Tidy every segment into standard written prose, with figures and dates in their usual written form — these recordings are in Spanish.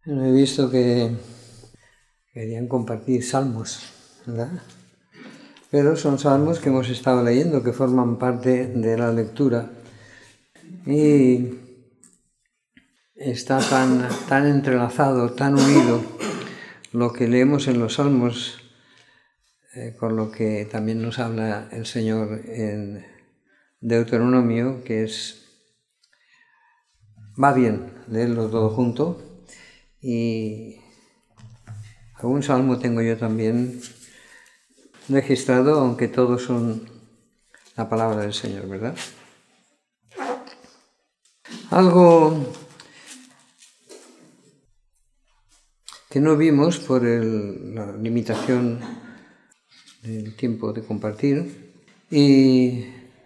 He visto que querían compartir salmos, ¿verdad? Pero son salmos que hemos estado leyendo, que forman parte de la lectura. Y está tan entrelazado, tan unido lo que leemos en los salmos con lo que también nos habla el Señor en Deuteronomio, que va bien leerlo todo junto. Y algún salmo tengo yo también registrado, aunque todos son la palabra del Señor, ¿verdad? Algo que no vimos por la limitación del tiempo de compartir, y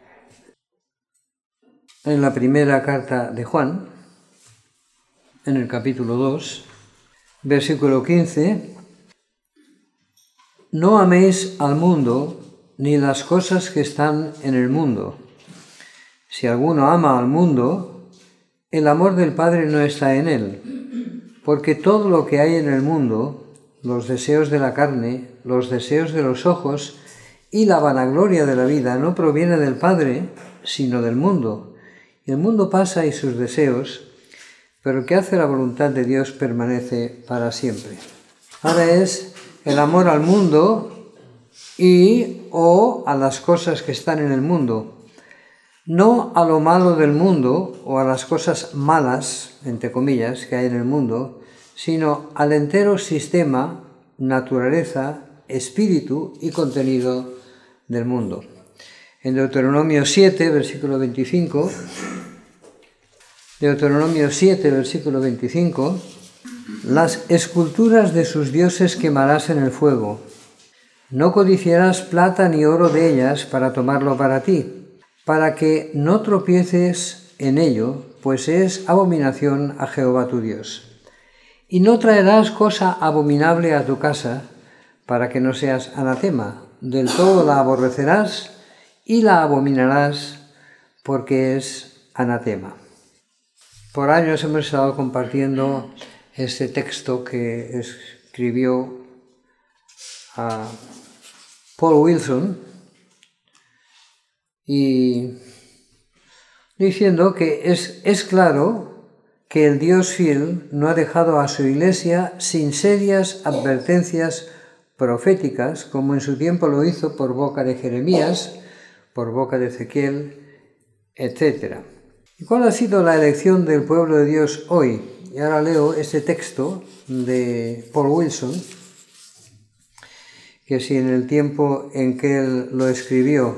en la primera carta de Juan, en el capítulo 2, versículo 15, no améis al mundo ni las cosas que están en el mundo. Si alguno ama al mundo, el amor del Padre no está en él, porque todo lo que hay en el mundo, los deseos de la carne, los deseos de los ojos y la vanagloria de la vida, no proviene del Padre, sino del mundo. Y el mundo pasa y sus deseos, pero el que hace la voluntad de Dios permanece para siempre. Ahora es el amor al mundo o a las cosas que están en el mundo. No a lo malo del mundo o a las cosas malas, entre comillas, que hay en el mundo, sino al entero sistema, naturaleza, espíritu y contenido del mundo. En Deuteronomio 7, versículo 25, las esculturas de sus dioses quemarás en el fuego. No codiciarás plata ni oro de ellas para tomarlo para ti, para que no tropieces en ello, pues es abominación a Jehová tu Dios. Y no traerás cosa abominable a tu casa, para que no seas anatema. Del todo la aborrecerás y la abominarás, porque es anatema. Por años hemos estado compartiendo este texto que escribió a Paul Wilson, y diciendo que es claro que el Dios fiel no ha dejado a su Iglesia sin serias advertencias proféticas, como en su tiempo lo hizo por boca de Jeremías, por boca de Ezequiel, etc. ¿Y cuál ha sido la elección del pueblo de Dios hoy? Y ahora leo este texto de Paul Wilson, que si en el tiempo en que él lo escribió,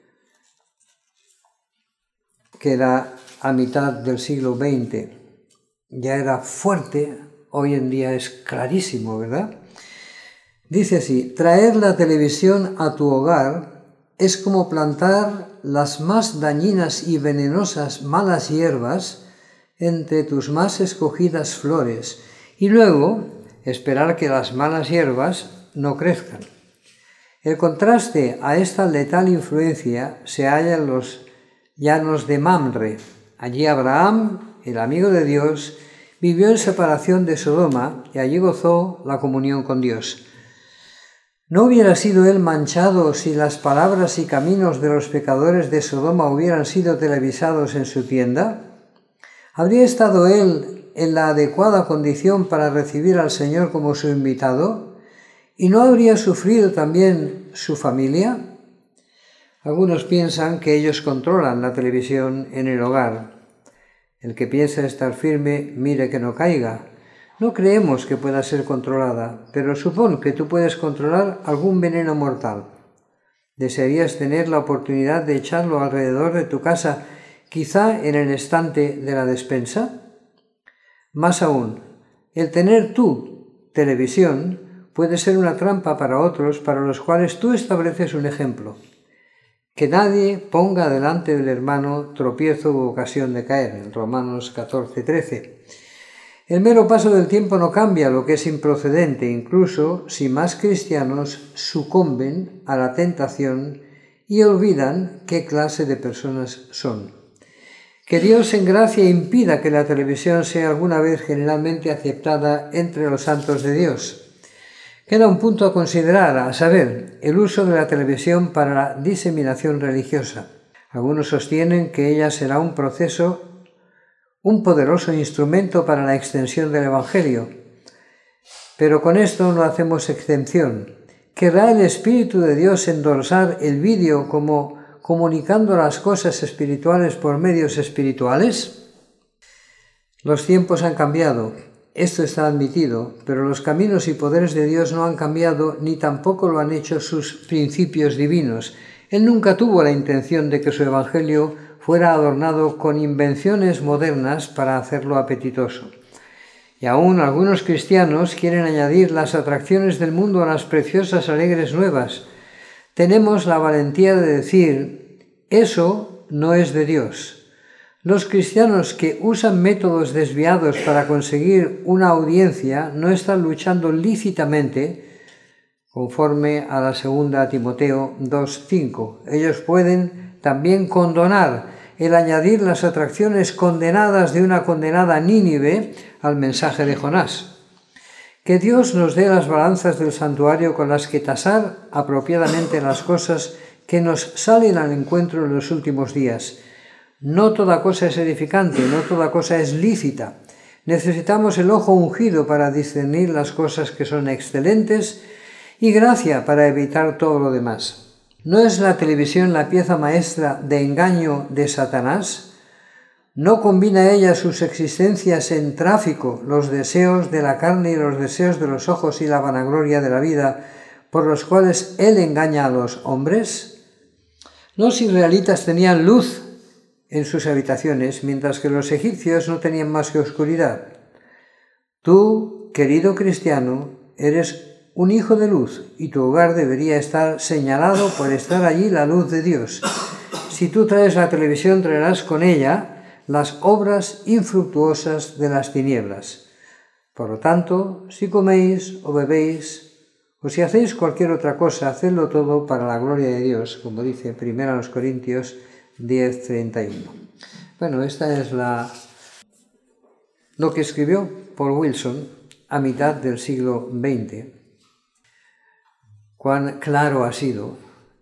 que era a mitad del siglo XX, ya era fuerte, hoy en día es clarísimo, ¿verdad? Dice así: traer la televisión a tu hogar es como plantar las más dañinas y venenosas malas hierbas entre tus más escogidas flores y luego esperar que las malas hierbas no crezcan. El contraste a esta letal influencia se halla en los llanos de Mamre. Allí Abraham, el amigo de Dios, vivió en separación de Sodoma y allí gozó la comunión con Dios. ¿No hubiera sido él manchado si las palabras y caminos de los pecadores de Sodoma hubieran sido televisados en su tienda? ¿Habría estado él en la adecuada condición para recibir al Señor como su invitado? ¿Y no habría sufrido también su familia? Algunos piensan que ellos controlan la televisión en el hogar. El que piensa estar firme, mire que no caiga. No creemos que pueda ser controlada, pero supón que tú puedes controlar algún veneno mortal. ¿Desearías tener la oportunidad de echarlo alrededor de tu casa, quizá en el estante de la despensa? Más aún, el tener tu televisión puede ser una trampa para otros para los cuales tú estableces un ejemplo. Que nadie ponga delante del hermano tropiezo u ocasión de caer, en Romanos 14:13. El mero paso del tiempo no cambia lo que es improcedente, incluso si más cristianos sucumben a la tentación y olvidan qué clase de personas son. Que Dios en gracia impida que la televisión sea alguna vez generalmente aceptada entre los santos de Dios. Queda un punto a considerar, a saber, el uso de la televisión para la diseminación religiosa. Algunos sostienen que ella será un poderoso instrumento para la extensión del Evangelio. Pero con esto no hacemos excepción. ¿Querrá el Espíritu de Dios endorsar el vídeo como comunicando las cosas espirituales por medios espirituales? Los tiempos han cambiado, esto está admitido, pero los caminos y poderes de Dios no han cambiado ni tampoco lo han hecho sus principios divinos. Él nunca tuvo la intención de que su Evangelio fuera adornado con invenciones modernas para hacerlo apetitoso. Y aún algunos cristianos quieren añadir las atracciones del mundo a las preciosas alegres nuevas. Tenemos la valentía de decir, eso no es de Dios. Los cristianos que usan métodos desviados para conseguir una audiencia no están luchando lícitamente, conforme a la segunda Timoteo 2:5. Ellos pueden también condonar el añadir las atracciones condenadas de una condenada Nínive al mensaje de Jonás. Que Dios nos dé las balanzas del santuario con las que tasar apropiadamente las cosas que nos salen al encuentro en los últimos días. No toda cosa es edificante, no toda cosa es lícita. Necesitamos el ojo ungido para discernir las cosas que son excelentes y gracia para evitar todo lo demás. ¿No es la televisión la pieza maestra de engaño de Satanás? ¿No combina ella sus existencias en tráfico, los deseos de la carne y los deseos de los ojos y la vanagloria de la vida, por los cuales él engaña a los hombres? Los israelitas tenían luz en sus habitaciones, mientras que los egipcios no tenían más que oscuridad. Tú, querido cristiano, eres un hijo de luz, y tu hogar debería estar señalado por estar allí la luz de Dios. Si tú traes la televisión, traerás con ella las obras infructuosas de las tinieblas. Por lo tanto, si coméis o bebéis, o si hacéis cualquier otra cosa, hacedlo todo para la gloria de Dios, como dice 1 Corintios 10:31. Bueno, esta es lo que escribió Paul Wilson a mitad del siglo XX. Cuán claro ha sido,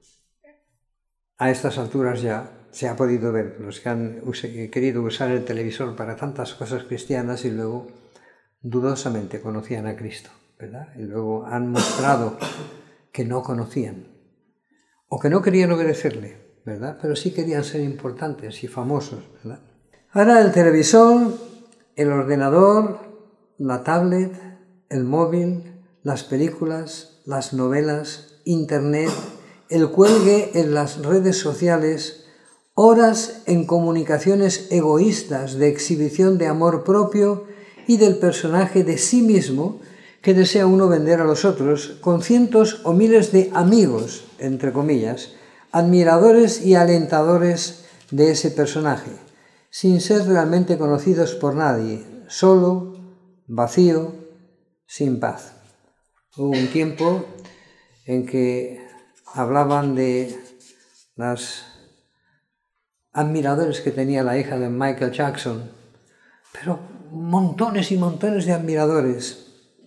a estas alturas ya se ha podido ver, los que han querido usar el televisor para tantas cosas cristianas y luego dudosamente conocían a Cristo, ¿verdad? Y luego han mostrado que no conocían o que no querían obedecerle, ¿verdad? Pero sí querían ser importantes y famosos, ¿verdad? Ahora el televisor, el ordenador, la tablet, el móvil, las películas, las novelas, internet, el cuelgue en las redes sociales, horas en comunicaciones egoístas de exhibición de amor propio y del personaje de sí mismo que desea uno vender a los otros, con cientos o miles de amigos, entre comillas, admiradores y alentadores de ese personaje, sin ser realmente conocidos por nadie, solo, vacío, sin paz. Hubo un tiempo en que hablaban de las admiradores que tenía la hija de Michael Jackson, pero montones y montones de admiradores.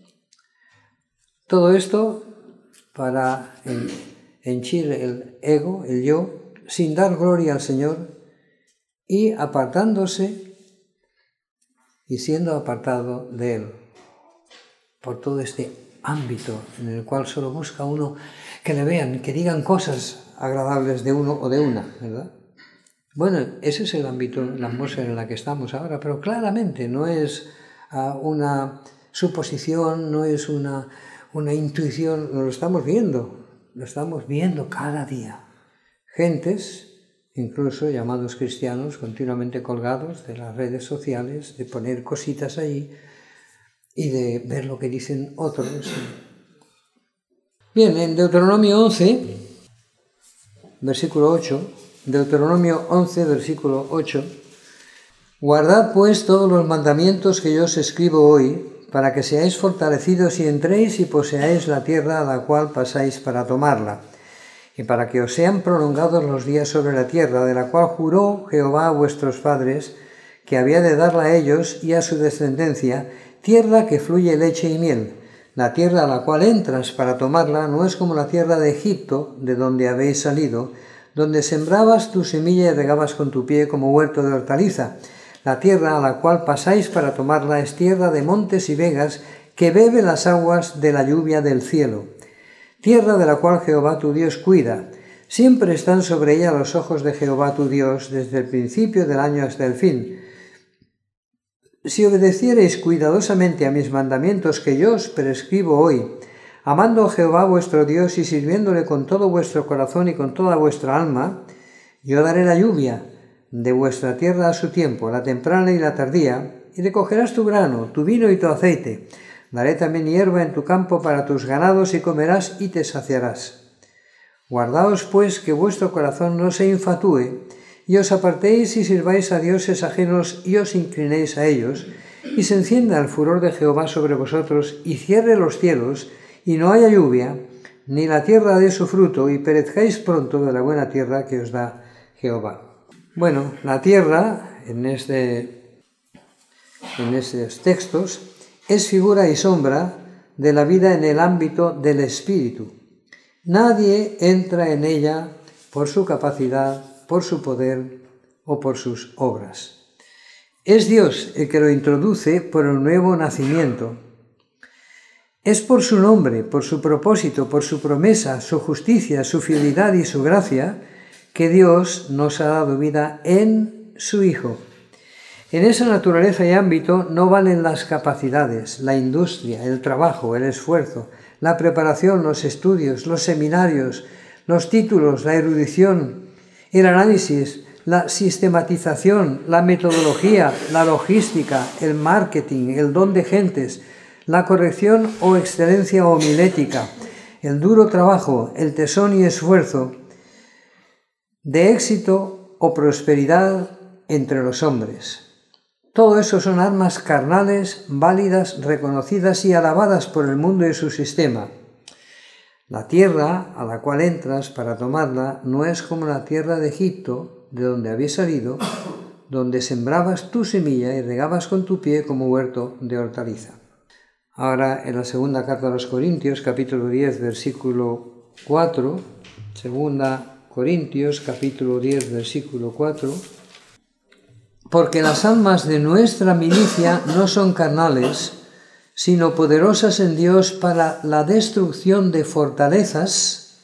Todo esto para henchir el ego, el yo, sin dar gloria al Señor y apartándose y siendo apartado de Él por todo este ámbito en el cual solo busca uno que le vean, que digan cosas agradables de uno o de una, ¿verdad? Bueno, ese es el ámbito, la atmósfera en la que estamos ahora, pero claramente no es una suposición, no es una intuición, lo estamos viendo cada día. Gentes, incluso llamados cristianos, continuamente colgados de las redes sociales, de poner cositas allí y de ver lo que dicen otros. Bien, en Deuteronomio 11, versículo 8, Deuteronomio 11, versículo 8, guardad pues todos los mandamientos que yo os escribo hoy, para que seáis fortalecidos y entréis y poseáis la tierra a la cual pasáis para tomarla. y para que os sean prolongados los días sobre la tierra, de la cual juró Jehová a vuestros padres, que había de darla a ellos y a su descendencia, tierra que fluye leche y miel. La tierra a la cual entras para tomarla no es como la tierra de Egipto, de donde habéis salido, donde sembrabas tu semilla y regabas con tu pie como huerto de hortaliza. La tierra a la cual pasáis para tomarla es tierra de montes y vegas, que bebe las aguas de la lluvia del cielo. Tierra de la cual Jehová tu Dios cuida. Siempre están sobre ella los ojos de Jehová tu Dios, desde el principio del año hasta el fin. Si obedeciereis cuidadosamente a mis mandamientos que yo os prescribo hoy, amando a Jehová vuestro Dios y sirviéndole con todo vuestro corazón y con toda vuestra alma, yo daré la lluvia de vuestra tierra a su tiempo, la temprana y la tardía, y recogerás tu grano, tu vino y tu aceite. Daré también hierba en tu campo para tus ganados y comerás y te saciarás. Guardaos pues que vuestro corazón no se infatúe, y os apartéis y sirváis a dioses ajenos y os inclinéis a ellos, y se encienda el furor de Jehová sobre vosotros, y cierre los cielos, y no haya lluvia, ni la tierra dé su fruto, y perezcáis pronto de la buena tierra que os da Jehová. Bueno, la tierra, en estos textos, es figura y sombra de la vida en el ámbito del espíritu. Nadie entra en ella por su capacidad, por su poder o por sus obras. Es Dios el que lo introduce por el nuevo nacimiento. Es por su nombre, por su propósito, por su promesa, su justicia, su fidelidad y su gracia que Dios nos ha dado vida en su Hijo. En esa naturaleza y ámbito no valen las capacidades, la industria, el trabajo, el esfuerzo, la preparación, los estudios, los seminarios, los títulos, la erudición, el análisis, la sistematización, la metodología, la logística, el marketing, el don de gentes, la corrección o excelencia homilética, el duro trabajo, el tesón y esfuerzo de éxito o prosperidad entre los hombres. Todo eso son armas carnales, válidas, reconocidas y alabadas por el mundo y su sistema. La tierra a la cual entras para tomarla no es como la tierra de Egipto, de donde habéis salido, donde sembrabas tu semilla y regabas con tu pie como huerto de hortaliza. Ahora, en la segunda carta a los Corintios, capítulo 10, versículo 4, segunda Corintios, capítulo 10, versículo 4, porque las almas de nuestra milicia no son carnales, sino poderosas en Dios para la destrucción de fortalezas,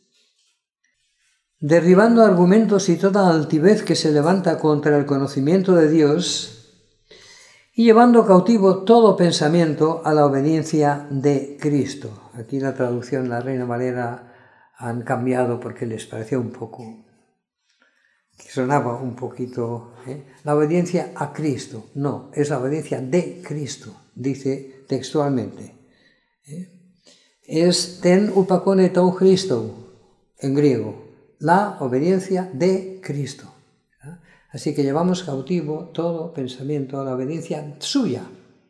derribando argumentos y toda altivez que se levanta contra el conocimiento de Dios, y llevando cautivo todo pensamiento a la obediencia de Cristo. Aquí la traducción, la Reina Valera, han cambiado porque les parecía un poco, que sonaba un poquito, la obediencia a Cristo. No, es la obediencia de Cristo, dice textualmente. Es ten upakone ton Christo, en griego, la obediencia de Cristo. Así que llevamos cautivo todo pensamiento a la obediencia suya.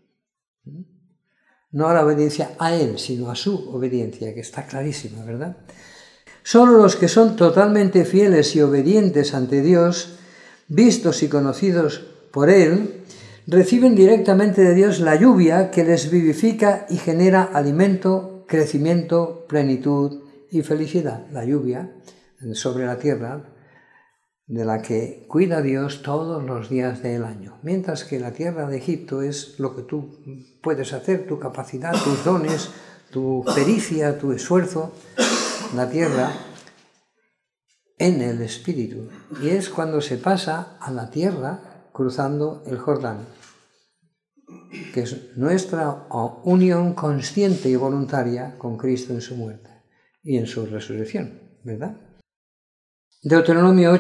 No a la obediencia a Él, sino a su obediencia, que está clarísima, ¿verdad? Solo los que son totalmente fieles y obedientes ante Dios, vistos y conocidos por Él, reciben directamente de Dios la lluvia que les vivifica y genera alimento, crecimiento, plenitud y felicidad. La lluvia sobre la tierra, de la que cuida Dios todos los días del año. Mientras que la tierra de Egipto es lo que tú puedes hacer, tu capacidad, tus dones, tu pericia, tu esfuerzo. La tierra en el espíritu. Y es cuando se pasa a la tierra cruzando el Jordán, que es nuestra unión consciente y voluntaria con Cristo en su muerte y en su resurrección, ¿verdad? Deuteronomio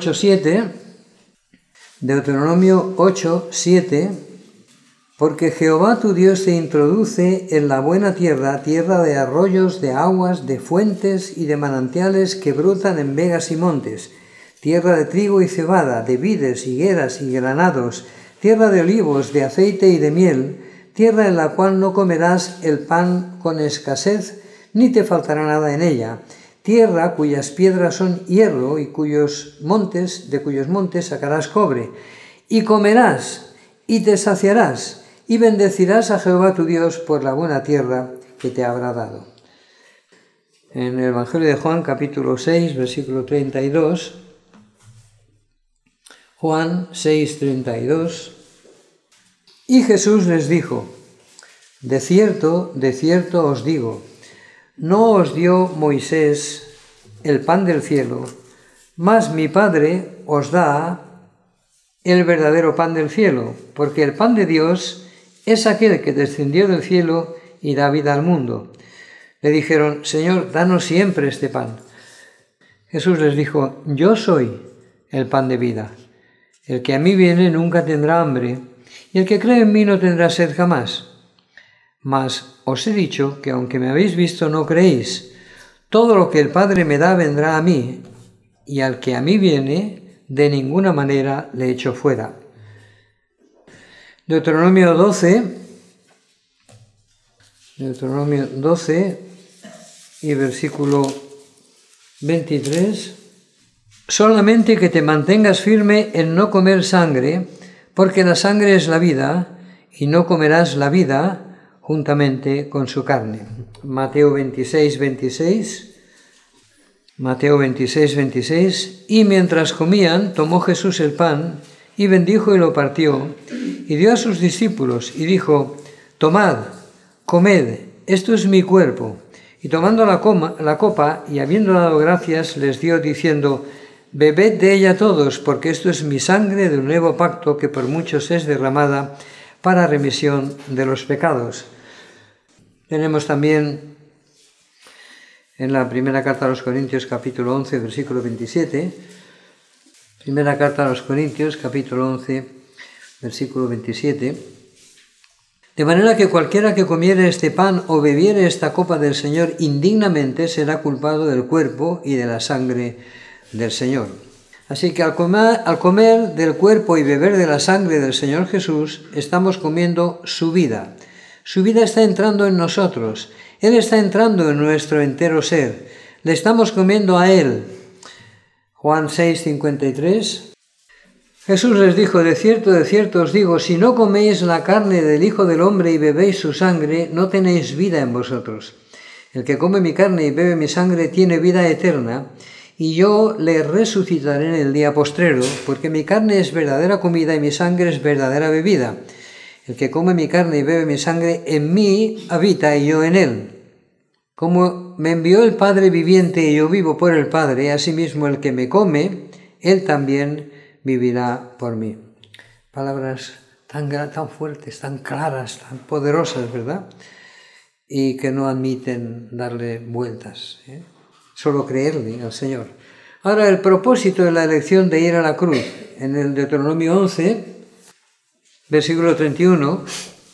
8:7, porque Jehová tu Dios te introduce en la buena tierra, tierra de arroyos, de aguas, de fuentes y de manantiales que brotan en vegas y montes, tierra de trigo y cebada, de vides, higueras y granados, tierra de olivos, de aceite y de miel, tierra en la cual no comerás el pan con escasez, ni te faltará nada en ella, tierra cuyas piedras son hierro y de cuyos montes sacarás cobre, y comerás y te saciarás y bendecirás a Jehová tu Dios por la buena tierra que te habrá dado. En el Evangelio de Juan, capítulo 6, versículo 32, Juan 6, 32, y Jesús les dijo: de cierto os digo, no os dio Moisés el pan del cielo, mas mi Padre os da el verdadero pan del cielo, porque el pan de Dios es aquel que descendió del cielo y da vida al mundo. Le dijeron: Señor, danos siempre este pan. Jesús les dijo: yo soy el pan de vida. El que a mí viene nunca tendrá hambre, y el que cree en mí no tendrá sed jamás. Mas os he dicho que aunque me habéis visto no creéis. Todo lo que el Padre me da vendrá a mí, y al que a mí viene, de ninguna manera le echo fuera. Deuteronomio 12 y versículo 23. Solamente que te mantengas firme en no comer sangre, porque la sangre es la vida, y no comerás la vida juntamente con su carne. Mateo 26, 26. Y mientras comían, tomó Jesús el pan, y bendijo y lo partió, y dio a sus discípulos, y dijo: tomad, comed, esto es mi cuerpo. Y tomando la copa, y habiendo dado gracias, les dio, diciendo: bebed de ella todos, porque esto es mi sangre del nuevo pacto, que por muchos es derramada para remisión de los pecados. Tenemos también en la primera carta a los Corintios, capítulo 11, versículo 27. Primera carta a los Corintios, capítulo 11, versículo 27. De manera que cualquiera que comiere este pan o bebiere esta copa del Señor indignamente será culpado del cuerpo y de la sangre del Señor. Así que al comer del cuerpo y beber de la sangre del Señor Jesús, estamos comiendo su vida. Su vida está entrando en nosotros. Él está entrando en nuestro entero ser. Le estamos comiendo a Él. Juan 6, 53. Jesús les dijo: de cierto os digo, si no coméis la carne del Hijo del Hombre y bebéis su sangre, no tenéis vida en vosotros. El que come mi carne y bebe mi sangre tiene vida eterna, y yo le resucitaré en el día postrero, porque mi carne es verdadera comida y mi sangre es verdadera bebida. El que come mi carne y bebe mi sangre, en mí habita y yo en él. Como me envió el Padre viviente y yo vivo por el Padre, asimismo el que me come, él también vivirá por mí. Palabras tan fuertes, tan claras, tan poderosas, ¿verdad? Y que no admiten darle vueltas, Solo creerle al Señor. Ahora, el propósito de la elección de ir a la cruz. En el Deuteronomio 11, versículo 31,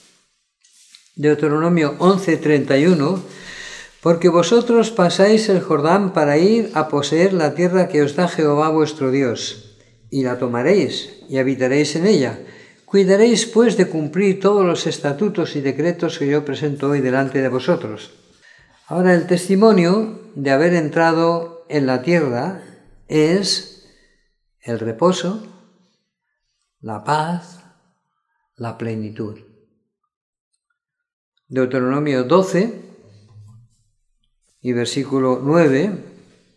Deuteronomio 11, 31, porque vosotros pasáis el Jordán para ir a poseer la tierra que os da Jehová vuestro Dios, y la tomaréis y habitaréis en ella. Cuidaréis, pues, de cumplir todos los estatutos y decretos que yo presento hoy delante de vosotros. Ahora, el testimonio de haber entrado en la tierra es el reposo, la paz, la plenitud. Deuteronomio 12 y versículo 9.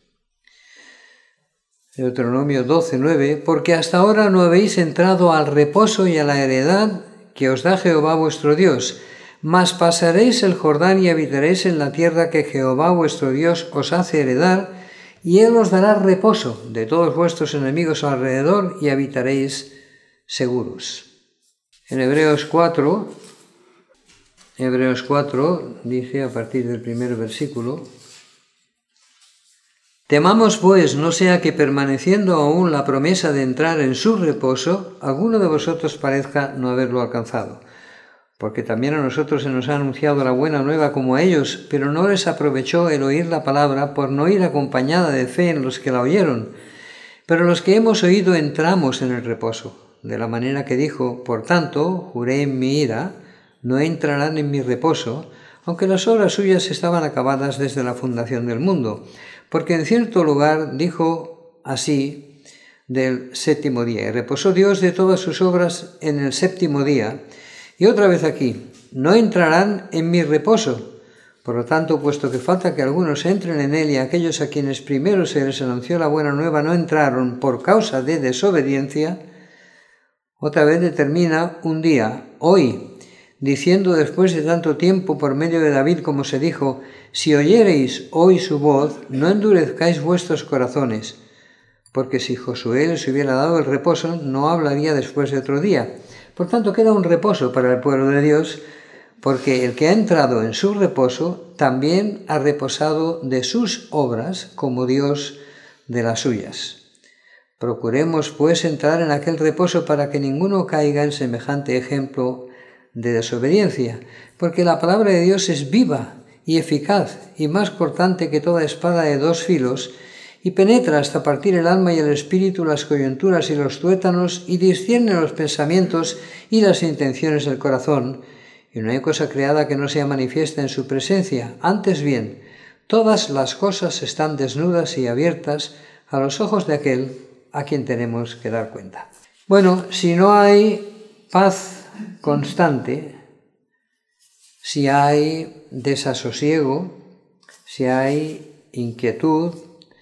Deuteronomio 12, 9. Porque hasta ahora no habéis entrado al reposo y a la heredad que os da Jehová vuestro Dios, mas pasaréis el Jordán y habitaréis en la tierra que Jehová vuestro Dios os hace heredar, y Él os dará reposo de todos vuestros enemigos alrededor, y habitaréis seguros. En Hebreos 4 dice, a partir del primer versículo: temamos, pues, no sea que permaneciendo aún la promesa de entrar en su reposo, alguno de vosotros parezca no haberlo alcanzado. Porque también a nosotros se nos ha anunciado la buena nueva como a ellos, pero no les aprovechó el oír la palabra por no ir acompañada de fe en los que la oyeron. Pero los que hemos oído entramos en el reposo, de la manera que dijo: por tanto, juré en mi ira, no entrarán en mi reposo, aunque las obras suyas estaban acabadas desde la fundación del mundo. porque en cierto lugar dijo así del séptimo día, y reposó Dios de todas sus obras en el séptimo día. Y otra vez aquí, no entrarán en mi reposo. Por lo tanto, puesto que falta que algunos entren en él y aquellos a quienes primero se les anunció la buena nueva no entraron por causa de desobediencia, otra vez determina un día, hoy, diciendo después de tanto tiempo por medio de David, como se dijo, si oyereis hoy su voz, no endurezcáis vuestros corazones, porque si Josué les hubiera dado el reposo, no hablaría después de otro día. Por tanto, queda un reposo para el pueblo de Dios, porque el que ha entrado en su reposo también ha reposado de sus obras como Dios de las suyas. Procuremos, pues, entrar en aquel reposo para que ninguno caiga en semejante ejemplo de desobediencia, porque la palabra de Dios es viva y eficaz y más cortante que toda espada de dos filos, y penetra hasta partir el alma y el espíritu, las coyunturas y los tuétanos, y discierne los pensamientos y las intenciones del corazón. Y no hay cosa creada que no sea manifiesta en su presencia. Antes bien, todas las cosas están desnudas y abiertas a los ojos de aquel a quien tenemos que dar cuenta. Bueno, si no hay paz constante, si hay desasosiego, si hay inquietud,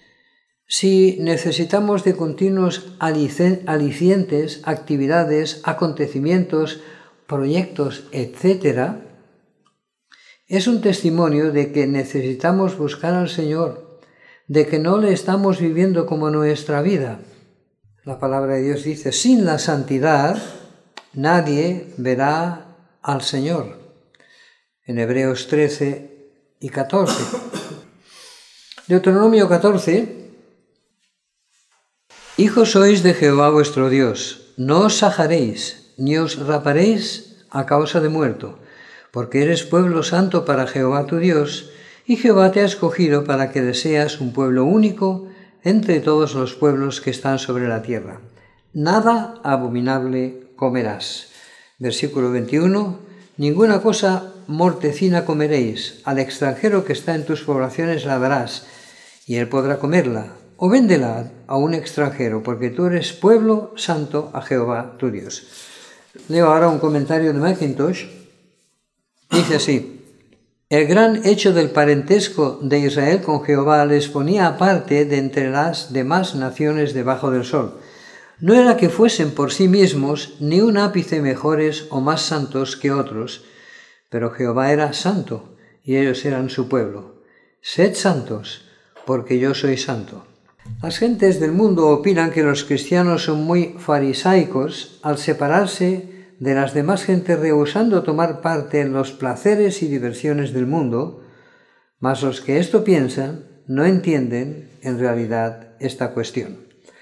si necesitamos de continuos alicientes, actividades, acontecimientos, proyectos, etc., es un testimonio de que necesitamos buscar al Señor, de que no le estamos viviendo como nuestra vida. La palabra de Dios dice, sin la santidad nadie verá al Señor. En Hebreos 13 y 14. Deuteronomio 14. Hijos sois de Jehová vuestro Dios, no os sajaréis, ni os raparéis a causa de muerto, porque eres pueblo santo para Jehová tu Dios, y Jehová te ha escogido para que le seas un pueblo único entre todos los pueblos que están sobre la tierra. Nada abominable comerás. Versículo 21. Ninguna cosa mortecina comeréis. Al extranjero que está en tus poblaciones la darás, y él podrá comerla. O véndela a un extranjero, porque tú eres pueblo santo a Jehová tu Dios. Leo ahora un comentario de Mackintosh. Dice así: el gran hecho del parentesco de Israel con Jehová les ponía aparte de entre las demás naciones debajo del sol. No era que fuesen por sí mismos ni un ápice mejores o más santos que otros, pero Jehová era santo y ellos eran su pueblo. Sed santos, porque yo soy santo. Las gentes del mundo opinan que los cristianos son muy farisaicos al separarse de las demás gentes, rehusando tomar parte en los placeres y diversiones del mundo, mas los que esto piensan no entienden en realidad esta cuestión.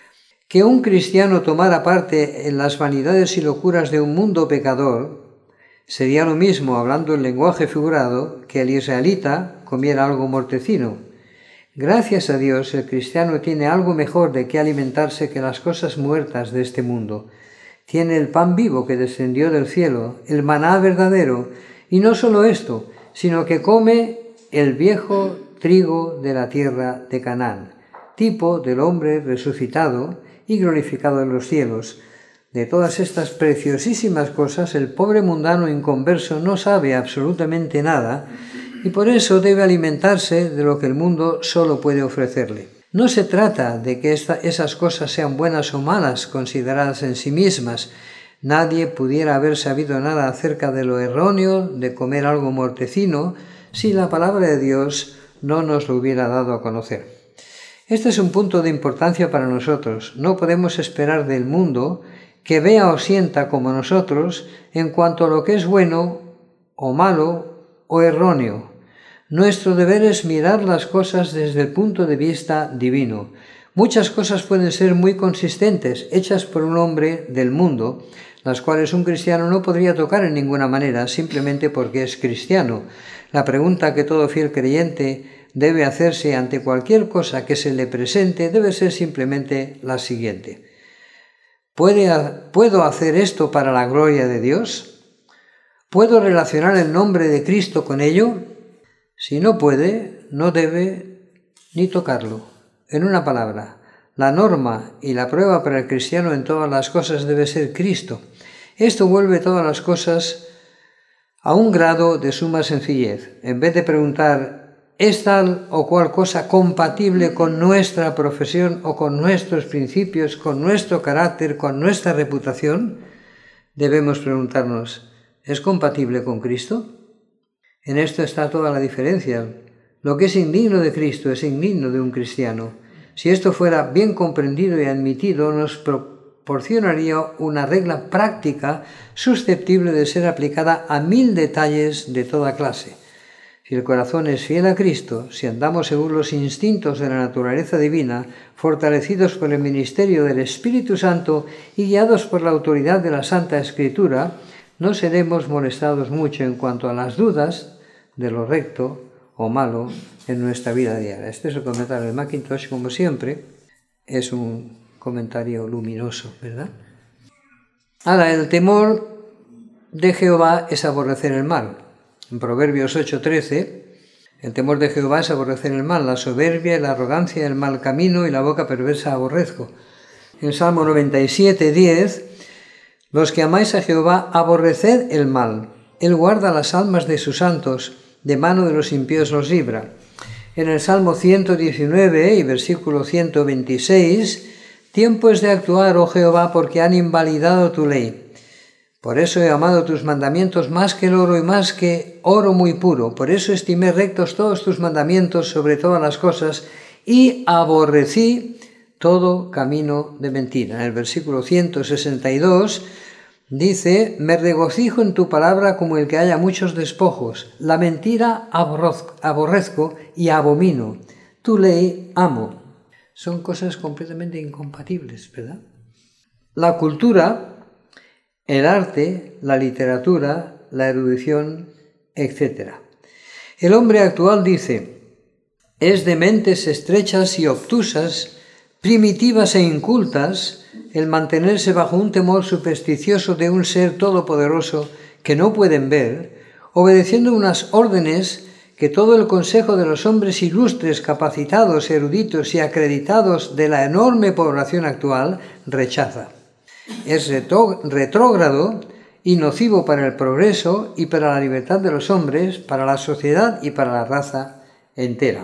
Que un cristiano tomara parte en las vanidades y locuras de un mundo pecador sería lo mismo, hablando en lenguaje figurado, que el israelita comiera algo mortecino. Gracias a Dios, el cristiano tiene algo mejor de qué alimentarse que las cosas muertas de este mundo. Tiene el pan vivo que descendió del cielo, el maná verdadero, y no solo esto, sino que come el viejo trigo de la tierra de Canaán, tipo del hombre resucitado y glorificado en los cielos. De todas estas preciosísimas cosas, el pobre mundano inconverso no sabe absolutamente nada, y por eso debe alimentarse de lo que el mundo solo puede ofrecerle. No se trata de que esas cosas sean buenas o malas consideradas en sí mismas. Nadie pudiera haber sabido nada acerca de lo erróneo de comer algo mortecino si la palabra de Dios no nos lo hubiera dado a conocer. Este es un punto de importancia para nosotros. No podemos esperar del mundo que vea o sienta como nosotros en cuanto a lo que es bueno o malo o erróneo. Nuestro deber es mirar las cosas desde el punto de vista divino. Muchas cosas pueden ser muy consistentes, hechas por un hombre del mundo, las cuales un cristiano no podría tocar en ninguna manera, simplemente porque es cristiano. La pregunta que todo fiel creyente debe hacerse ante cualquier cosa que se le presente debe ser simplemente la siguiente: ¿puedo hacer esto para la gloria de Dios? ¿Puedo relacionar el nombre de Cristo con ello? Si no puede, no debe ni tocarlo. En una palabra, la norma y la prueba para el cristiano en todas las cosas debe ser Cristo. Esto vuelve todas las cosas a un grado de suma sencillez. En vez de preguntar, ¿es tal o cual cosa compatible con nuestra profesión o con nuestros principios, con nuestro carácter, con nuestra reputación? Debemos preguntarnos, ¿es compatible con Cristo? En esto está toda la diferencia. Lo que es indigno de Cristo es indigno de un cristiano. Si esto fuera bien comprendido y admitido, nos proporcionaría una regla práctica susceptible de ser aplicada a 1000 detalles de toda clase. Si el corazón es fiel a Cristo, si andamos según los instintos de la naturaleza divina, fortalecidos por el ministerio del Espíritu Santo y guiados por la autoridad de la Santa Escritura, no seremos molestados mucho en cuanto a las dudas de lo recto o malo en nuestra vida diaria. Este es el comentario de Mackintosh, como siempre, es un comentario luminoso, ¿verdad? Ahora, el temor de Jehová es aborrecer el mal. En Proverbios 8:13, el temor de Jehová es aborrecer el mal, la soberbia, la arrogancia, el mal camino y la boca perversa aborrezco. En Salmo 97:10, los que amáis a Jehová, aborreced el mal. Él guarda las almas de sus santos, de mano de los impíos los libra. En el Salmo 119 y versículo 126, tiempo es de actuar, oh Jehová, porque han invalidado tu ley. Por eso he amado tus mandamientos más que el oro y más que oro muy puro. Por eso estimé rectos todos tus mandamientos sobre todas las cosas y aborrecí todo camino de mentira. En el versículo 162 dice, me regocijo en tu palabra como el que haya muchos despojos. La mentira aborrezco y abomino. Tu ley amo. Son cosas completamente incompatibles, ¿verdad? La cultura, el arte, la literatura, la erudición, etc. El hombre actual dice, es de mentes estrechas y obtusas, primitivas e incultas, el mantenerse bajo un temor supersticioso de un ser todopoderoso que no pueden ver, obedeciendo unas órdenes que todo el consejo de los hombres ilustres, capacitados, eruditos y acreditados de la enorme población actual rechaza. Es retrógrado y nocivo para el progreso y para la libertad de los hombres, para la sociedad y para la raza entera.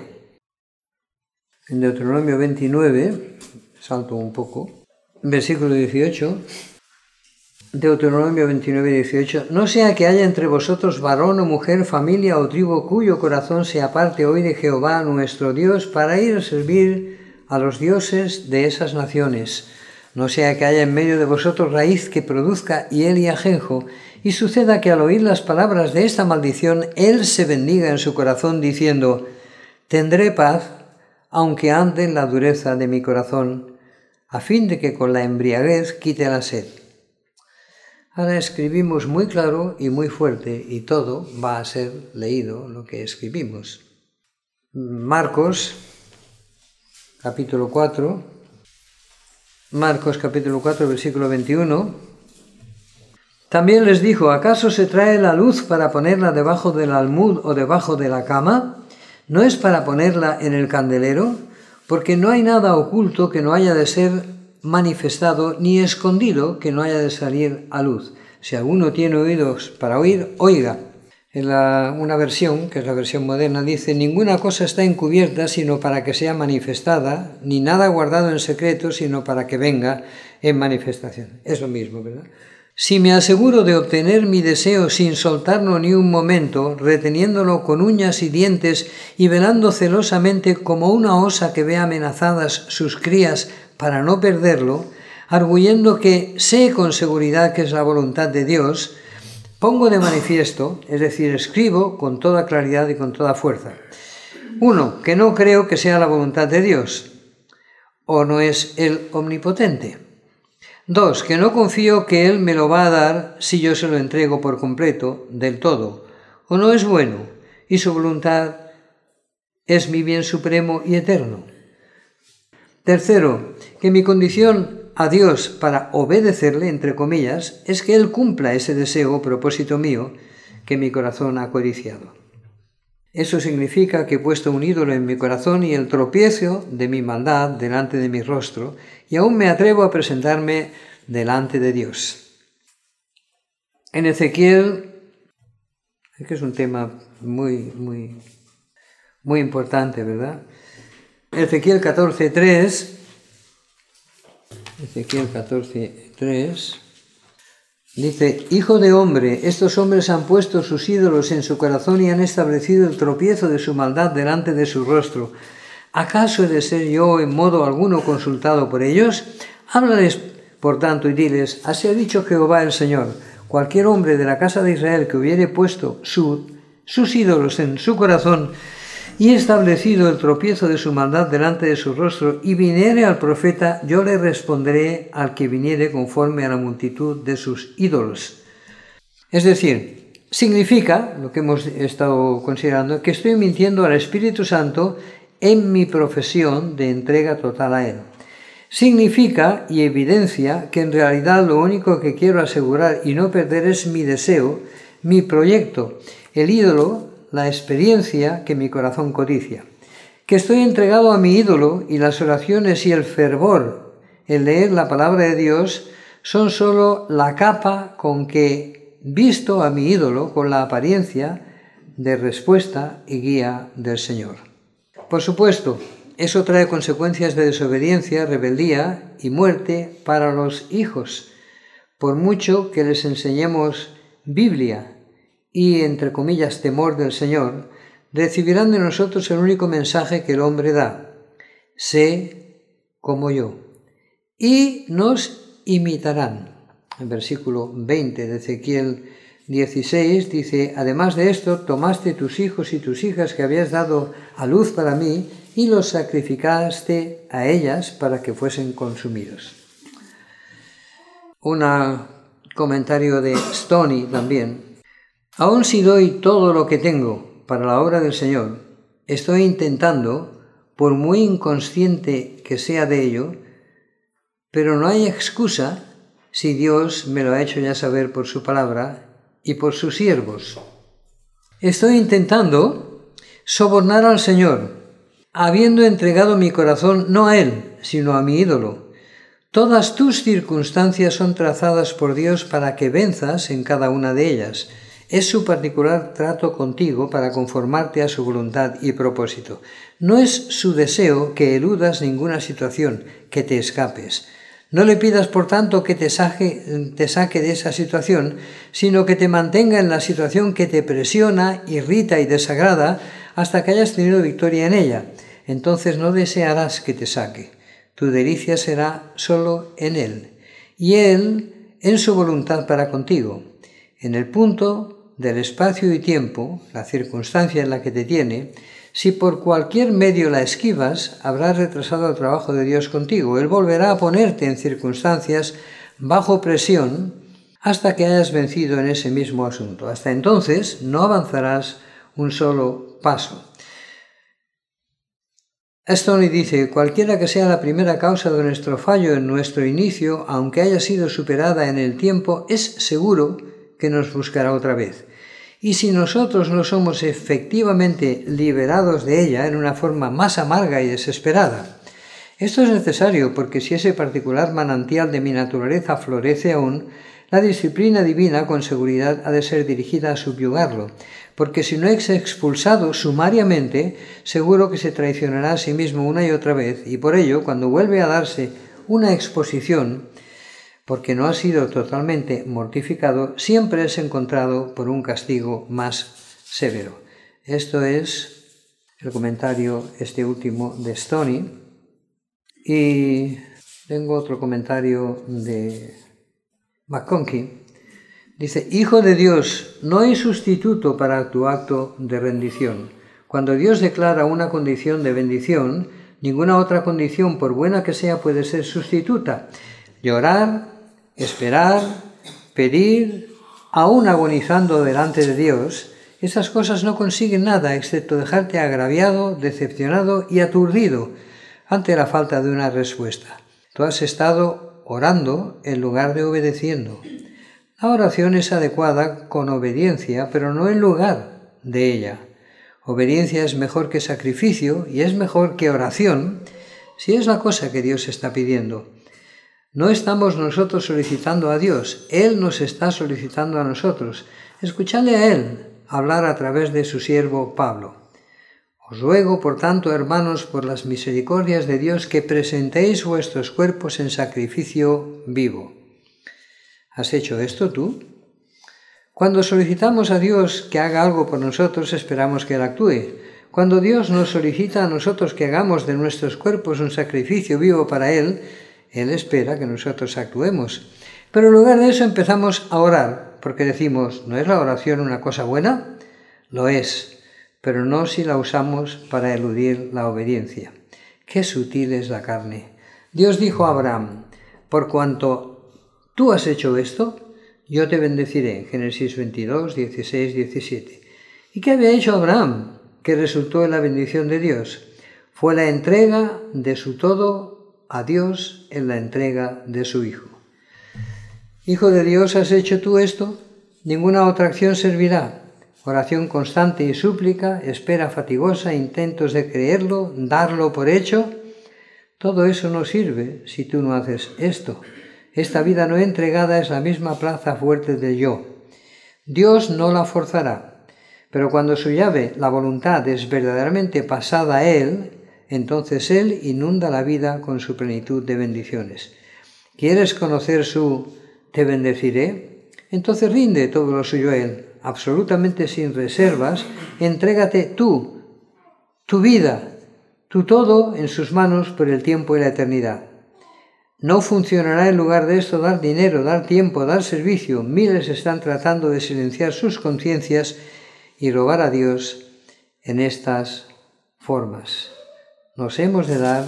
En Deuteronomio 29, salto un poco, versículo 18, Deuteronomio 29, 18, no sea que haya entre vosotros varón o mujer, familia o tribu cuyo corazón se aparte hoy de Jehová nuestro Dios para ir a servir a los dioses de esas naciones. No sea que haya en medio de vosotros raíz que produzca hiel y ajenjo, y suceda que al oír las palabras de esta maldición, él se bendiga en su corazón, diciendo, tendré paz, aunque ande en la dureza de mi corazón, a fin de que con la embriaguez quite la sed. Ahora escribimos muy claro y muy fuerte, y todo va a ser leído lo que escribimos. Marcos, capítulo 4, versículo 21. También les dijo, ¿acaso se trae la luz para ponerla debajo del almud o debajo de la cama? ¿No es para ponerla en el candelero? Porque no hay nada oculto que no haya de ser manifestado, ni escondido que no haya de salir a luz. Si alguno tiene oídos para oír, oiga. En una versión, que es la versión moderna, dice, ninguna cosa está encubierta sino para que sea manifestada, ni nada guardado en secreto sino para que venga en manifestación. Es lo mismo, ¿verdad? Si me aseguro de obtener mi deseo sin soltarlo ni un momento, reteniéndolo con uñas y dientes y velando celosamente como una osa que ve amenazadas sus crías para no perderlo, arguyendo que sé con seguridad que es la voluntad de Dios, pongo de manifiesto, es decir, escribo con toda claridad y con toda fuerza. 1. Que no creo que sea la voluntad de Dios, o no es Él omnipotente. 2. Que no confío que Él me lo va a dar si yo se lo entrego por completo, del todo, o no es bueno, y su voluntad es mi bien supremo y eterno. 3. Que mi condición a Dios para obedecerle, entre comillas, es que Él cumpla ese deseo o propósito mío que mi corazón ha codiciado. Eso significa que he puesto un ídolo en mi corazón y el tropiezo de mi maldad delante de mi rostro, y aún me atrevo a presentarme delante de Dios. En Ezequiel, que es un tema muy importante, ¿verdad? Ezequiel 14:3 dice: Hijo de hombre, estos hombres han puesto sus ídolos en su corazón y han establecido el tropiezo de su maldad delante de su rostro. ¿Acaso he de ser yo en modo alguno consultado por ellos? Háblales, por tanto, y diles: así ha dicho Jehová el Señor: cualquier hombre de la casa de Israel que hubiere puesto sus ídolos en su corazón y establecido el tropiezo de su maldad delante de su rostro, y viniere al profeta, yo le responderé al que viniere conforme a la multitud de sus ídolos. Es decir, significa, lo que hemos estado considerando, que estoy mintiendo al Espíritu Santo en mi profesión de entrega total a Él. Significa y evidencia que en realidad lo único que quiero asegurar y no perder es mi deseo, mi proyecto, el ídolo, la experiencia que mi corazón codicia. Que estoy entregado a mi ídolo y las oraciones y el fervor, el leer la palabra de Dios, son solo la capa con que visto a mi ídolo con la apariencia de respuesta y guía del Señor. Por supuesto, eso trae consecuencias de desobediencia, rebeldía y muerte para los hijos, por mucho que les enseñemos Biblia y, entre comillas, temor del Señor, recibirán de nosotros el único mensaje que el hombre da: sé como yo, y nos imitarán. En versículo 20 de Ezequiel 16 dice: además de esto, tomaste tus hijos y tus hijas que habías dado a luz para mí, y los sacrificaste a ellas para que fuesen consumidos. Un comentario de Stoney también: aun si doy todo lo que tengo para la obra del Señor, estoy intentando, por muy inconsciente que sea de ello, pero no hay excusa si Dios me lo ha hecho ya saber por su palabra y por sus siervos. Estoy intentando sobornar al Señor, habiendo entregado mi corazón no a Él, sino a mi ídolo. Todas tus circunstancias son trazadas por Dios para que venzas en cada una de ellas. Es su particular trato contigo para conformarte a su voluntad y propósito. No es su deseo que eludas ninguna situación, que te escapes. No le pidas, por tanto, que te saque de esa situación, sino que te mantenga en la situación que te presiona, irrita y desagrada hasta que hayas tenido victoria en ella. Entonces no desearás que te saque. Tu delicia será solo en Él, y Él en su voluntad para contigo. En el punto del espacio y tiempo, la circunstancia en la que te tiene, si por cualquier medio la esquivas, habrás retrasado el trabajo de Dios contigo. Él volverá a ponerte en circunstancias bajo presión hasta que hayas vencido en ese mismo asunto. Hasta entonces no avanzarás un solo paso. Stoney dice: cualquiera que sea la primera causa de nuestro fallo en nuestro inicio, aunque haya sido superada en el tiempo, es seguro que nos buscará otra vez. Y si nosotros no somos efectivamente liberados de ella en una forma más amarga y desesperada, esto es necesario porque si ese particular manantial de mi naturaleza florece aún, la disciplina divina con seguridad ha de ser dirigida a subyugarlo, porque si no es expulsado sumariamente, seguro que se traicionará a sí mismo una y otra vez, y por ello, cuando vuelve a darse una exposición, porque no ha sido totalmente mortificado, siempre es encontrado por un castigo más severo. Esto es el comentario último de Stoney. Y tengo otro comentario de McConkie. Dice: Hijo de Dios, no hay sustituto para tu acto de rendición. Cuando Dios declara una condición de bendición, ninguna otra condición, por buena que sea, puede ser sustituta. Llorar, esperar, pedir, aún agonizando delante de Dios, esas cosas no consiguen nada excepto dejarte agraviado, decepcionado y aturdido ante la falta de una respuesta. Tú has estado orando en lugar de obedeciendo. La oración es adecuada con obediencia, pero no en lugar de ella. obediencia es mejor que sacrificio y es mejor que oración, si es la cosa que Dios está pidiendo. No estamos nosotros solicitando a Dios, Él nos está solicitando a nosotros. Escuchadle a Él hablar a través de su siervo Pablo. Os ruego, por tanto, hermanos, por las misericordias de Dios, que presentéis vuestros cuerpos en sacrificio vivo. ¿Has hecho esto tú? Cuando solicitamos a Dios que haga algo por nosotros, esperamos que Él actúe. Cuando Dios nos solicita a nosotros que hagamos de nuestros cuerpos un sacrificio vivo para Él, Él espera que nosotros actuemos. Pero en lugar de eso empezamos a orar, porque decimos, ¿no es la oración una cosa buena? Lo es, pero no si la usamos para eludir la obediencia. Qué sutil es la carne. Dios dijo a Abraham, por cuanto tú has hecho esto, yo te bendeciré. Génesis 22, 16, 17. ¿Y qué había hecho Abraham que resultó en la bendición de Dios? Fue la entrega de su todo a Dios en la entrega de su Hijo. Hijo de Dios, ¿has hecho tú esto? Ninguna otra acción servirá. Oración constante y súplica, espera fatigosa, intentos de creerlo, darlo por hecho. Todo eso no sirve si tú no haces esto. Esta vida no entregada es la misma plaza fuerte del yo. Dios no la forzará, pero cuando su llave, la voluntad, es verdaderamente pasada a Él, entonces Él inunda la vida con su plenitud de bendiciones. ¿Quieres conocer su te bendeciré? Entonces rinde todo lo suyo a Él. Absolutamente sin reservas, entrégate tú, tu vida, tu todo en sus manos por el tiempo y la eternidad. No funcionará en lugar de esto dar dinero, dar tiempo, dar servicio. Miles están tratando de silenciar sus conciencias y robar a Dios en estas formas. Nos hemos de dar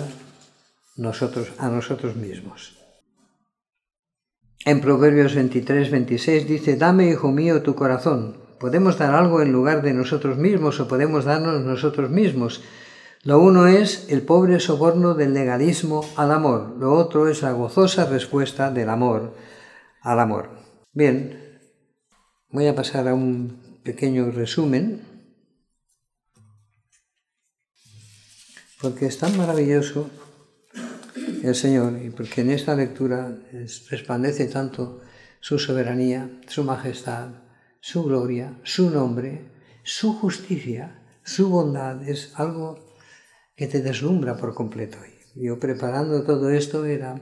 a nosotros mismos. En Proverbios 23, 26 dice, dame, hijo mío, tu corazón. Podemos dar algo en lugar de nosotros mismos o podemos darnos nosotros mismos. Lo uno es el pobre soborno del legalismo al amor. Lo otro es la gozosa respuesta del amor al amor. Bien, voy a pasar a un pequeño resumen, porque es tan maravilloso el Señor, y porque en esta lectura resplandece tanto su soberanía, su majestad, su gloria, su nombre, su justicia, su bondad. Es algo que te deslumbra por completo. Yo preparando todo esto era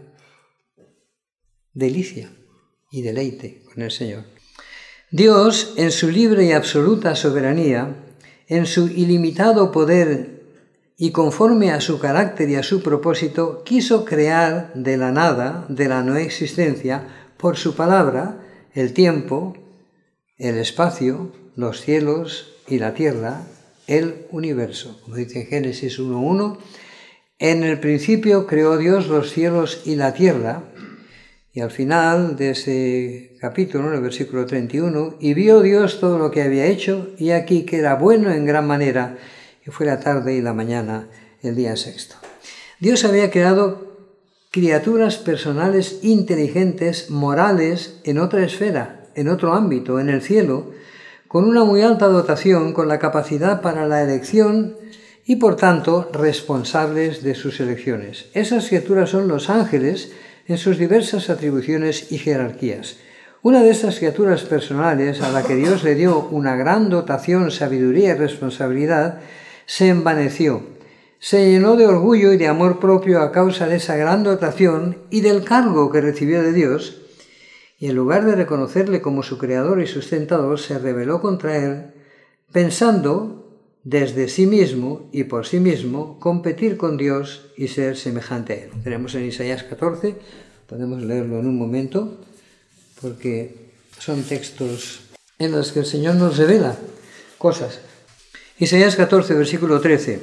delicia y deleite con el Señor. Dios, en su libre y absoluta soberanía, en su ilimitado poder y conforme a su carácter y a su propósito, quiso crear de la nada, de la no existencia, por su palabra, el tiempo, el espacio, los cielos y la tierra, el universo. Como dice en Génesis 1:1, en el principio creó Dios los cielos y la tierra, y al final de ese capítulo, en el versículo 31, y vio Dios todo lo que había hecho, y aquí que era bueno en gran manera, y fue la tarde y la mañana, el día sexto. Dios había creado criaturas personales inteligentes, morales, en otra esfera, en otro ámbito, en el cielo, con una muy alta dotación, con la capacidad para la elección y, por tanto, responsables de sus elecciones. Esas criaturas son los ángeles en sus diversas atribuciones y jerarquías. Una de estas criaturas personales, a la que Dios le dio una gran dotación, sabiduría y responsabilidad, se envaneció, se llenó de orgullo y de amor propio a causa de esa gran dotación y del cargo que recibió de Dios, y en lugar de reconocerle como su creador y sustentador, se rebeló contra él, pensando desde sí mismo y por sí mismo competir con Dios y ser semejante a él. Tenemos en Isaías 14, podemos leerlo en un momento, porque son textos en los que el Señor nos revela cosas. Isaías 14, versículo 13.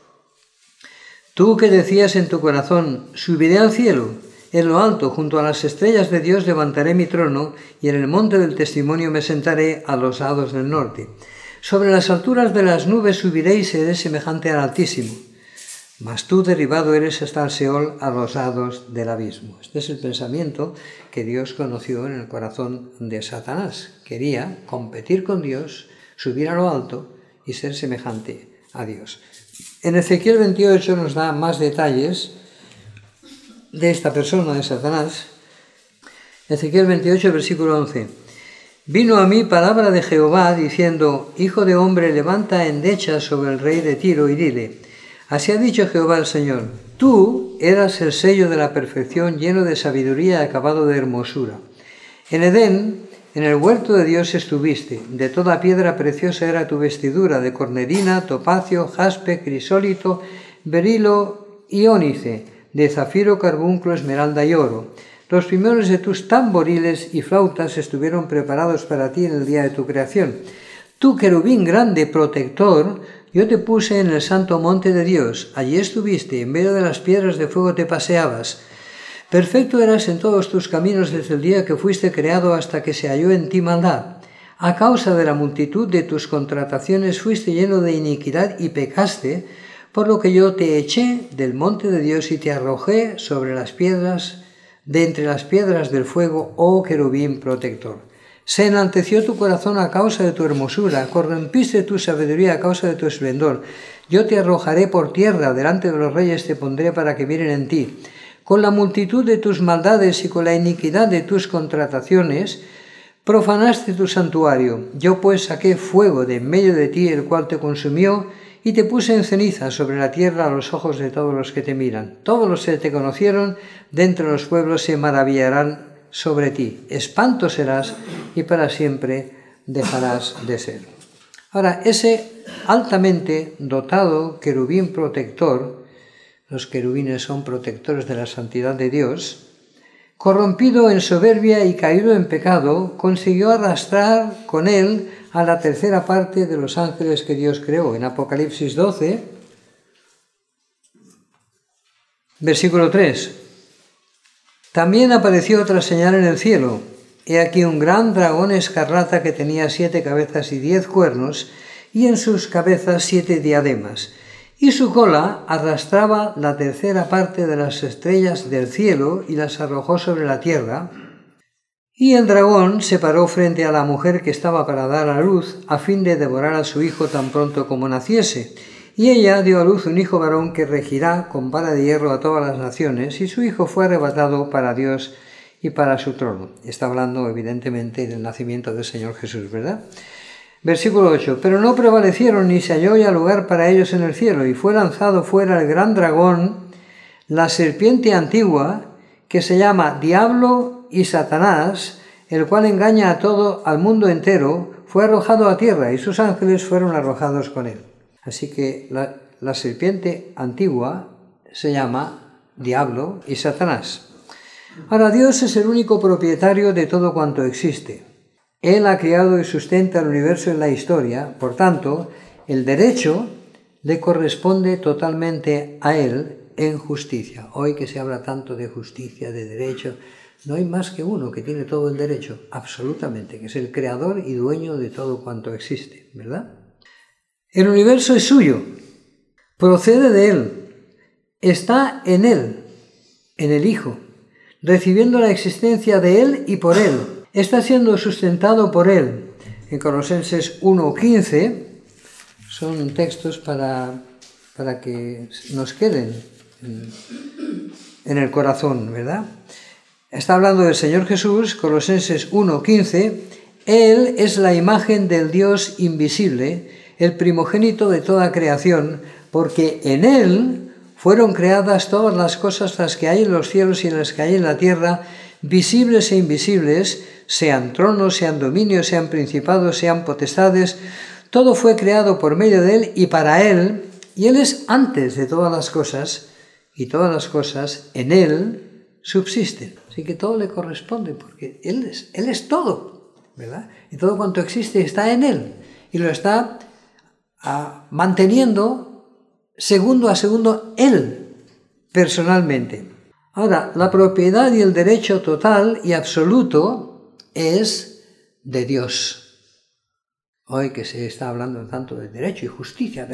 Tú que decías en tu corazón, subiré al cielo, en lo alto, junto a las estrellas de Dios levantaré mi trono, y en el monte del testimonio me sentaré a los lados del norte. Sobre las alturas de las nubes subiré y seré semejante al Altísimo. Mas tú derribado eres hasta el Seol, a los lados del abismo. Este es el pensamiento que Dios conoció en el corazón de Satanás. Quería competir con Dios, subir a lo alto y ser semejante a Dios. En Ezequiel 28 nos da más detalles de esta persona, de Satanás. Ezequiel 28, versículo 11. Vino a mí palabra de Jehová, diciendo: Hijo de hombre, levanta endechas sobre el rey de Tiro y dile: Así ha dicho Jehová el Señor: Tú eras el sello de la perfección, lleno de sabiduría y acabado de hermosura. En Edén, en el huerto de Dios estuviste. De toda piedra preciosa era tu vestidura, de cornelina, topacio, jaspe, crisólito, berilo y ónice, de zafiro, carbunclo, esmeralda y oro. Los primeros de tus tamboriles y flautas estuvieron preparados para ti en el día de tu creación. Tú, querubín grande, protector, yo te puse en el santo monte de Dios. Allí estuviste, en medio de las piedras de fuego te paseabas. Perfecto eras en todos tus caminos desde el día que fuiste creado hasta que se halló en ti maldad. A causa de la multitud de tus contrataciones fuiste lleno de iniquidad y pecaste, por lo que yo te eché del monte de Dios y te arrojé sobre las piedras, de entre las piedras del fuego, oh querubín protector. Se enalteció tu corazón a causa de tu hermosura, corrompiste tu sabiduría a causa de tu esplendor. Yo te arrojaré por tierra, delante de los reyes te pondré para que miren en ti. Con la multitud de tus maldades y con la iniquidad de tus contrataciones, profanaste tu santuario. Yo pues saqué fuego de en medio de ti, el cual te consumió, y te puse en ceniza sobre la tierra a los ojos de todos los que te miran. Todos los que te conocieron de entre los pueblos se maravillarán sobre ti. Espanto serás y para siempre dejarás de ser. Ahora, ese altamente dotado querubín protector, los querubines son protectores de la santidad de Dios, corrompido en soberbia y caído en pecado, consiguió arrastrar con él a la tercera parte de los ángeles que Dios creó. En Apocalipsis 12, versículo 3. También apareció otra señal en el cielo. He aquí un gran dragón escarlata que tenía 7 cabezas y 10 cuernos, y en sus cabezas 7 diademas. Y su cola arrastraba la tercera parte de las estrellas del cielo y las arrojó sobre la tierra. Y el dragón se paró frente a la mujer que estaba para dar a luz, a fin de devorar a su hijo tan pronto como naciese. Y ella dio a luz un hijo varón que regirá con vara de hierro a todas las naciones, y su hijo fue arrebatado para Dios y para su trono. Está hablando evidentemente del nacimiento del Señor Jesús, ¿verdad? Versículo 8. Pero no prevalecieron ni se halló ya lugar para ellos en el cielo, y fue lanzado fuera el gran dragón, la serpiente antigua, que se llama Diablo y Satanás, el cual engaña a todo, al mundo entero, fue arrojado a tierra, y sus ángeles fueron arrojados con él. Así que la serpiente antigua se llama Diablo y Satanás. Ahora, Dios es el único propietario de todo cuanto existe. Él ha creado y sustenta el universo en la historia, por tanto, el derecho le corresponde totalmente a Él en justicia. Hoy que se habla tanto de justicia, de derecho, no hay más que uno que tiene todo el derecho, absolutamente, que es el creador y dueño de todo cuanto existe, ¿verdad? El universo es suyo, procede de Él, está en Él, en el Hijo, recibiendo la existencia de Él y por Él. Está siendo sustentado por Él. En Colosenses 1:15 son textos para que nos queden en el corazón, ¿verdad? Está hablando del Señor Jesús, Colosenses 1:15. Él es la imagen del Dios invisible, el primogénito de toda creación, porque en Él fueron creadas todas las cosas, las que hay en los cielos y las que hay en la tierra, visibles e invisibles, sean tronos, sean dominios, sean principados, sean potestades. Todo fue creado por medio de Él y para Él, y Él es antes de todas las cosas, y todas las cosas en Él subsisten. Así que todo le corresponde, porque Él es todo, ¿verdad? Y todo cuanto existe está en Él, y lo está manteniendo segundo a segundo Él, personalmente. Ahora, la propiedad y el derecho total y absoluto es de Dios. Hoy que se está hablando tanto de derecho y justicia,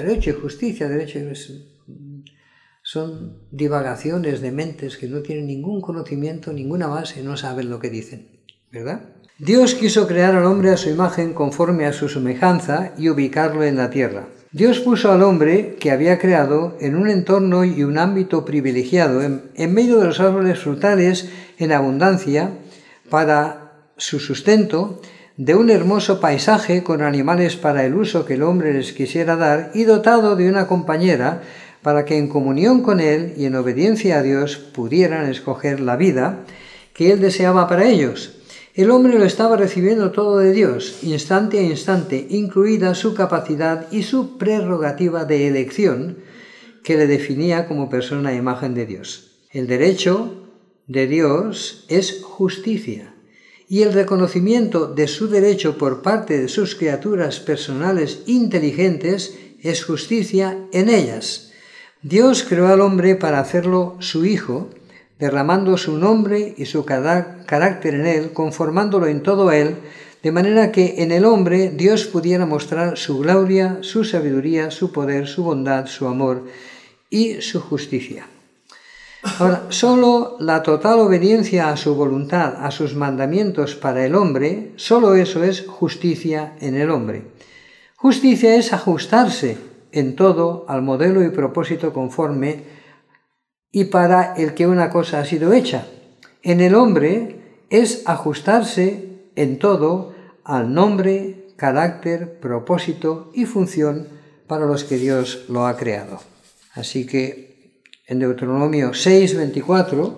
son divagaciones de mentes que no tienen ningún conocimiento, ninguna base, no saben lo que dicen, ¿verdad? Dios quiso crear al hombre a su imagen conforme a su semejanza y ubicarlo en la tierra. Dios puso al hombre que había creado en un entorno y un ámbito privilegiado, en medio de los árboles frutales en abundancia, para su sustento, de un hermoso paisaje con animales para el uso que el hombre les quisiera dar y dotado de una compañera para que en comunión con él y en obediencia a Dios pudieran escoger la vida que él deseaba para ellos. El hombre lo estaba recibiendo todo de Dios, instante a instante, incluida su capacidad y su prerrogativa de elección, que le definía como persona a imagen de Dios. El derecho de Dios es justicia, y el reconocimiento de su derecho por parte de sus criaturas personales inteligentes es justicia en ellas. Dios creó al hombre para hacerlo su hijo, derramando su nombre y su carácter en él, conformándolo en todo él, de manera que en el hombre Dios pudiera mostrar su gloria, su sabiduría, su poder, su bondad, su amor y su justicia. Ahora, solo la total obediencia a su voluntad, a sus mandamientos para el hombre, solo eso es justicia en el hombre. Justicia es ajustarse en todo al modelo y propósito conforme y para el que una cosa ha sido hecha. En el hombre es ajustarse en todo al nombre, carácter, propósito y función para los que Dios lo ha creado. Así que en Deuteronomio 6:24,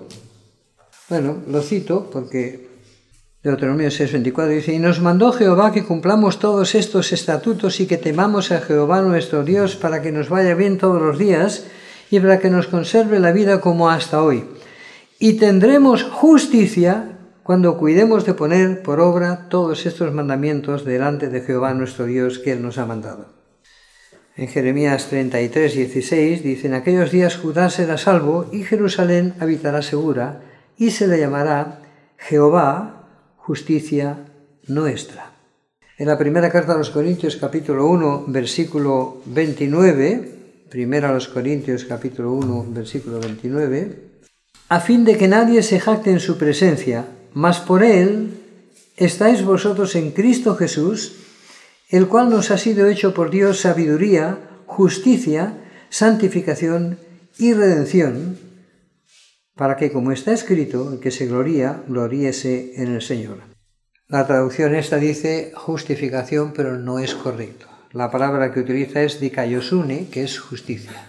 lo cito porque Deuteronomio 6:24 dice: «Y nos mandó Jehová que cumplamos todos estos estatutos y que temamos a Jehová nuestro Dios para que nos vaya bien todos los días y para que nos conserve la vida como hasta hoy. Y tendremos justicia cuando cuidemos de poner por obra todos estos mandamientos delante de Jehová nuestro Dios que Él nos ha mandado». En Jeremías 33:16 dice: «En aquellos días Judá será salvo y Jerusalén habitará segura y se le llamará Jehová, justicia nuestra». En la primera carta a los Corintios, capítulo 1, versículo 29, primera a los Corintios, capítulo 1, versículo 29, «A fin de que nadie se jacte en su presencia, mas por él estáis vosotros en Cristo Jesús, el cual nos ha sido hecho por Dios sabiduría, justicia, santificación y redención, para que, como está escrito, el que se gloría, gloríese en el Señor». La traducción esta dice justificación, pero no es correcto. La palabra que utiliza es dikaiosune, que es justicia.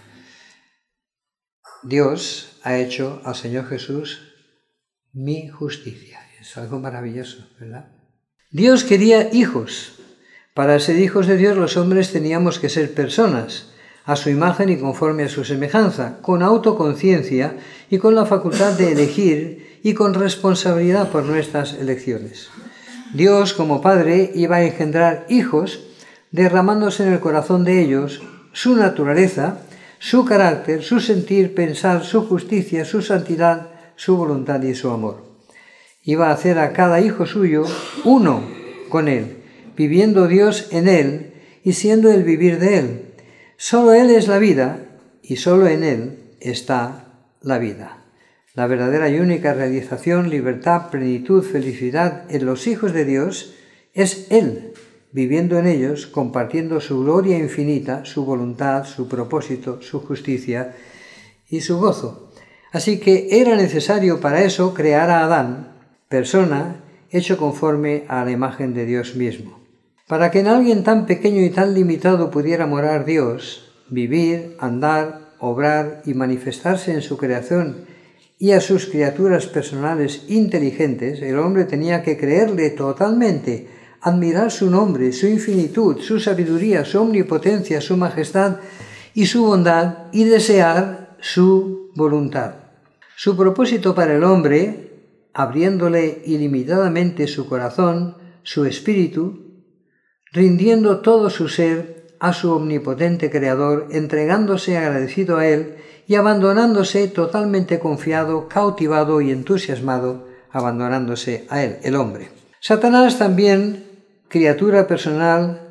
Dios ha hecho al Señor Jesús mi justicia. Es algo maravilloso, ¿verdad? Dios quería hijos. Para ser hijos de Dios los hombres teníamos que ser personas, a su imagen y conforme a su semejanza, con autoconciencia y con la facultad de elegir y con responsabilidad por nuestras elecciones. Dios, como Padre, iba a engendrar hijos, derramándose en el corazón de ellos su naturaleza, su carácter, su sentir, pensar, su justicia, su santidad, su voluntad y su amor. Iba a hacer a cada hijo suyo uno con Él, viviendo Dios en él y siendo el vivir de él. Solo Él es la vida y solo en Él está la vida. La verdadera y única realización, libertad, plenitud, felicidad en los hijos de Dios es Él, viviendo en ellos, compartiendo su gloria infinita, su voluntad, su propósito, su justicia y su gozo. Así que era necesario para eso crear a Adán, persona, hecho conforme a la imagen de Dios mismo. Para que en alguien tan pequeño y tan limitado pudiera morar Dios, vivir, andar, obrar y manifestarse en su creación y a sus criaturas personales inteligentes, el hombre tenía que creerle totalmente, admirar su nombre, su infinitud, su sabiduría, su omnipotencia, su majestad y su bondad y desear su voluntad. Su propósito para el hombre, abriéndole ilimitadamente su corazón, su espíritu, rindiendo todo su ser a su omnipotente Creador, entregándose agradecido a Él y abandonándose totalmente confiado, cautivado y entusiasmado, abandonándose a Él, el hombre. Satanás también, criatura personal,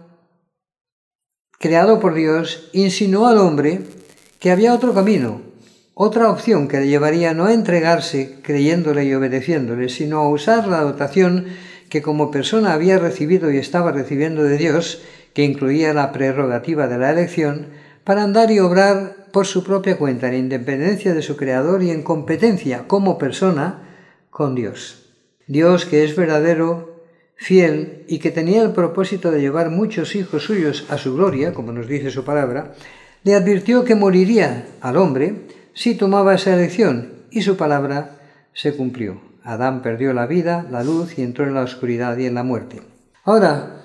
creado por Dios, insinuó al hombre que había otro camino, otra opción que le llevaría no a entregarse creyéndole y obedeciéndole, sino a usar la dotación que como persona había recibido y estaba recibiendo de Dios, que incluía la prerrogativa de la elección, para andar y obrar por su propia cuenta, en independencia de su Creador y en competencia como persona con Dios. Dios, que es verdadero, fiel y que tenía el propósito de llevar muchos hijos suyos a su gloria, como nos dice su palabra, le advirtió que moriría al hombre si tomaba esa elección, y su palabra se cumplió. Adán perdió la vida, la luz, y entró en la oscuridad y en la muerte. Ahora,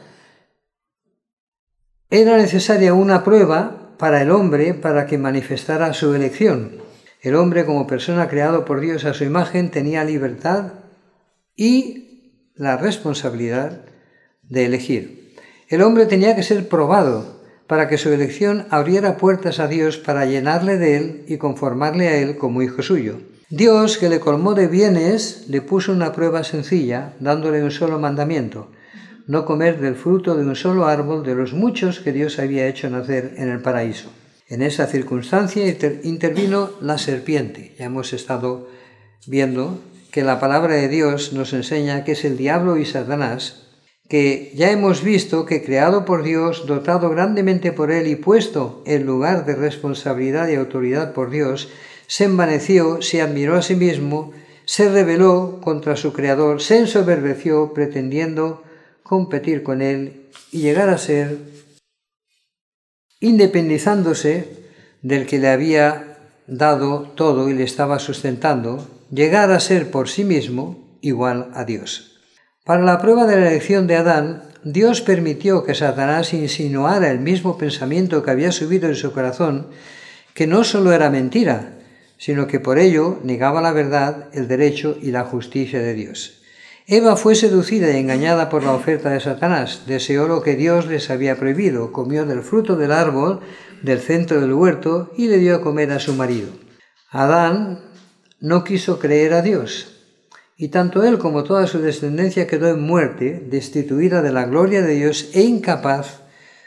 era necesaria una prueba para el hombre para que manifestara su elección. El hombre, como persona creado por Dios a su imagen, tenía libertad y la responsabilidad de elegir. El hombre tenía que ser probado para que su elección abriera puertas a Dios para llenarle de Él y conformarle a Él como hijo suyo. Dios, que le colmó de bienes, le puso una prueba sencilla, dándole un solo mandamiento: no comer del fruto de un solo árbol de los muchos que Dios había hecho nacer en el paraíso. En esa circunstancia intervino la serpiente. Ya hemos estado viendo que la palabra de Dios nos enseña que es el diablo y Satanás, que ya hemos visto que creado por Dios, dotado grandemente por Él y puesto en lugar de responsabilidad y autoridad por Dios, se envaneció, se admiró a sí mismo, se rebeló contra su Creador, se ensoberbeció pretendiendo competir con Él y llegar a ser, independizándose del que le había dado todo y le estaba sustentando, llegar a ser por sí mismo igual a Dios. Para la prueba de la elección de Adán, Dios permitió que Satanás insinuara el mismo pensamiento que había subido en su corazón, que no solo era mentira, sino que por ello negaba la verdad, el derecho y la justicia de Dios. Eva fue seducida y engañada por la oferta de Satanás, deseó lo que Dios les había prohibido, comió del fruto del árbol del centro del huerto y le dio a comer a su marido. Adán no quiso creer a Dios, y tanto él como toda su descendencia quedó en muerte, destituida de la gloria de Dios e incapaz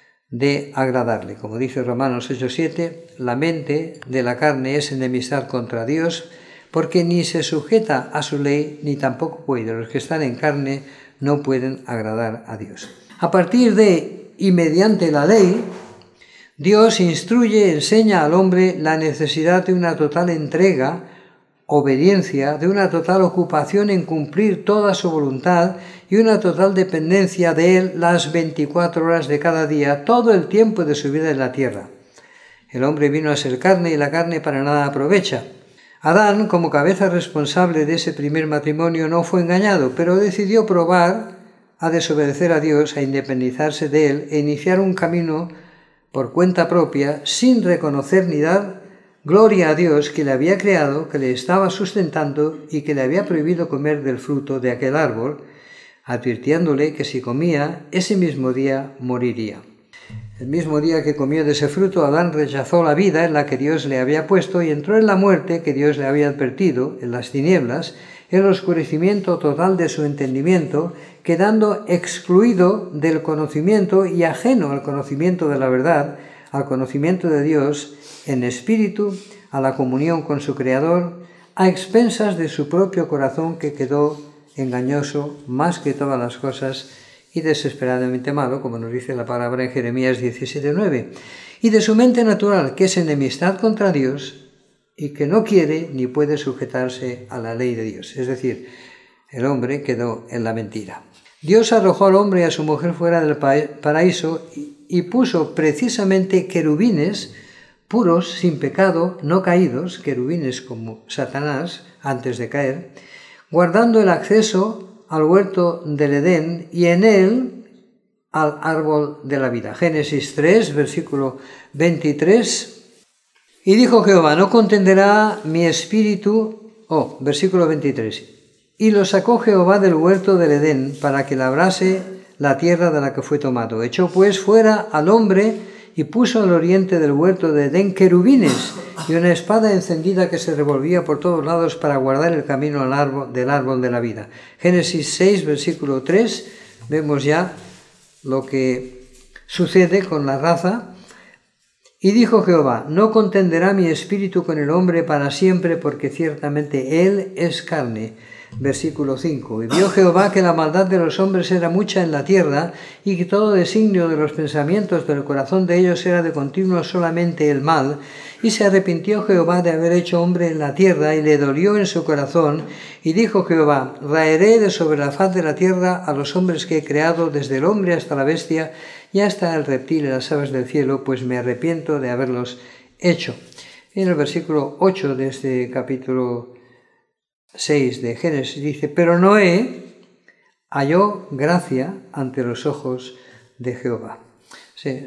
de agradarle. Como dice Romanos 8:7, la mente de la carne es enemistad contra Dios, porque ni se sujeta a su ley, ni tampoco puede. Los que están en carne no pueden agradar a Dios. A partir de y mediante la ley, Dios instruye, enseña al hombre la necesidad de una total entrega, obediencia, de una total ocupación en cumplir toda su voluntad y una total dependencia de Él las 24 horas de cada día, todo el tiempo de su vida en la tierra. El hombre vino a ser carne y la carne para nada aprovecha. Adán, como cabeza responsable de ese primer matrimonio, no fue engañado, pero decidió probar a desobedecer a Dios, a independizarse de Él e iniciar un camino por cuenta propia, sin reconocer ni dar gloria a Dios que le había creado, que le estaba sustentando y que le había prohibido comer del fruto de aquel árbol, advirtiéndole que si comía, ese mismo día moriría. El mismo día que comió de ese fruto, Adán rechazó la vida en la que Dios le había puesto y entró en la muerte que Dios le había advertido, en las tinieblas, el oscurecimiento total de su entendimiento, quedando excluido del conocimiento y ajeno al conocimiento de la verdad, al conocimiento de Dios, en espíritu, a la comunión con su Creador, a expensas de su propio corazón que quedó engañoso más que todas las cosas y desesperadamente malo, como nos dice la palabra en Jeremías 17:9, y de su mente natural, que es enemistad contra Dios y que no quiere ni puede sujetarse a la ley de Dios. Es decir, el hombre quedó en la mentira. Dios arrojó al hombre y a su mujer fuera del paraíso y puso precisamente querubines puros, sin pecado, no caídos, querubines como Satanás antes de caer, guardando el acceso al huerto del Edén y en él al árbol de la vida. Génesis 3, versículo 23. Y dijo Jehová, no contenderá mi espíritu, versículo 23. Y lo sacó Jehová del huerto del Edén para que labrase la tierra de la que fue tomado. Echó pues fuera al hombre y puso al oriente del huerto de Edén querubines y una espada encendida que se revolvía por todos lados para guardar el camino del árbol de la vida. Génesis 6, versículo 3, vemos ya lo que sucede con la raza. Y dijo Jehová, no contenderá mi espíritu con el hombre para siempre, porque ciertamente él es carne, Versículo 5. Y vio Jehová que la maldad de los hombres era mucha en la tierra, y que todo designio de los pensamientos del corazón de ellos era de continuo solamente el mal. Y se arrepintió Jehová de haber hecho hombre en la tierra, y le dolió en su corazón. Y dijo Jehová: raeré de sobre la faz de la tierra a los hombres que he creado, desde el hombre hasta la bestia, y hasta el reptil y las aves del cielo, pues me arrepiento de haberlos hecho. En el versículo 8 de este capítulo 6 de Génesis dice: pero Noé halló gracia ante los ojos de Jehová. Sí,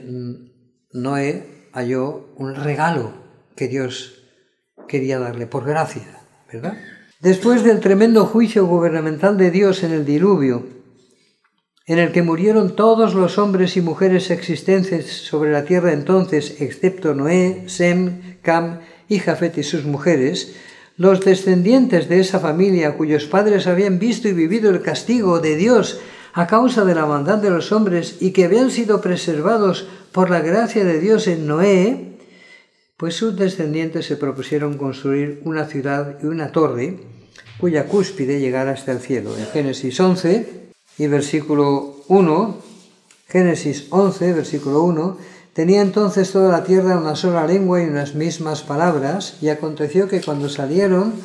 Noé halló un regalo que Dios quería darle por gracia, ¿verdad? Después del tremendo juicio gubernamental de Dios en el diluvio, en el que murieron todos los hombres y mujeres existentes sobre la tierra entonces, excepto Noé, Sem, Cam y Jafet y sus mujeres, los descendientes de esa familia, cuyos padres habían visto y vivido el castigo de Dios a causa de la maldad de los hombres y que habían sido preservados por la gracia de Dios en Noé, pues sus descendientes se propusieron construir una ciudad y una torre cuya cúspide llegara hasta el cielo. En Génesis 11 y versículo 1, Génesis 11, versículo 1, tenía entonces toda la tierra una sola lengua y unas mismas palabras, y aconteció que cuando salieron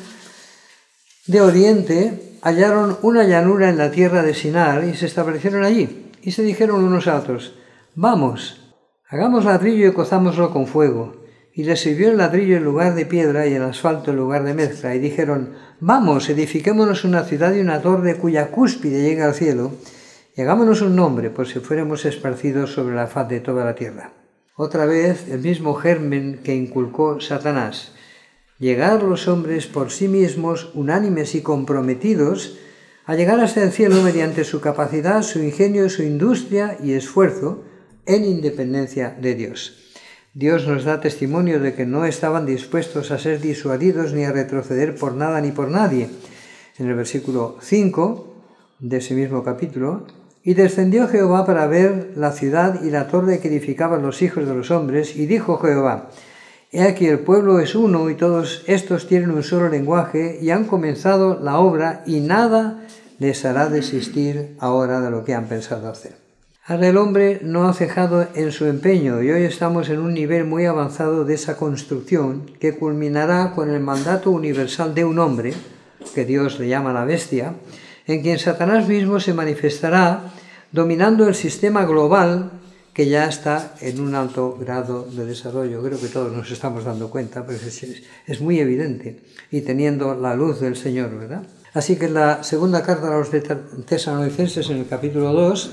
de oriente hallaron una llanura en la tierra de Sinar y se establecieron allí, y se dijeron unos a otros: vamos, hagamos ladrillo y cozámoslo con fuego. Y les sirvió el ladrillo en lugar de piedra y el asfalto en lugar de mezcla, y dijeron: vamos, edifiquémonos una ciudad y una torre cuya cúspide llega al cielo, y hagámonos un nombre, por si fuéramos esparcidos sobre la faz de toda la tierra. Otra vez el mismo germen que inculcó Satanás: llegar los hombres por sí mismos, unánimes y comprometidos, a llegar hasta el cielo mediante su capacidad, su ingenio, su industria y esfuerzo, en independencia de Dios. Dios nos da testimonio de que no estaban dispuestos a ser disuadidos ni a retroceder por nada ni por nadie. En el versículo 5 de ese mismo capítulo: y descendió Jehová para ver la ciudad y la torre que edificaban los hijos de los hombres, y dijo Jehová: he aquí el pueblo es uno, y todos estos tienen un solo lenguaje, y han comenzado la obra, y nada les hará desistir ahora de lo que han pensado hacer. Ahora el hombre no ha cejado en su empeño, y hoy estamos en un nivel muy avanzado de esa construcción que culminará con el mandato universal de un hombre, que Dios le llama la bestia, en quien Satanás mismo se manifestará dominando el sistema global que ya está en un alto grado de desarrollo. Creo que todos nos estamos dando cuenta, pero es muy evidente, y teniendo la luz del Señor, ¿verdad? Así que en la segunda carta a los Tesalonicenses, en el capítulo 2,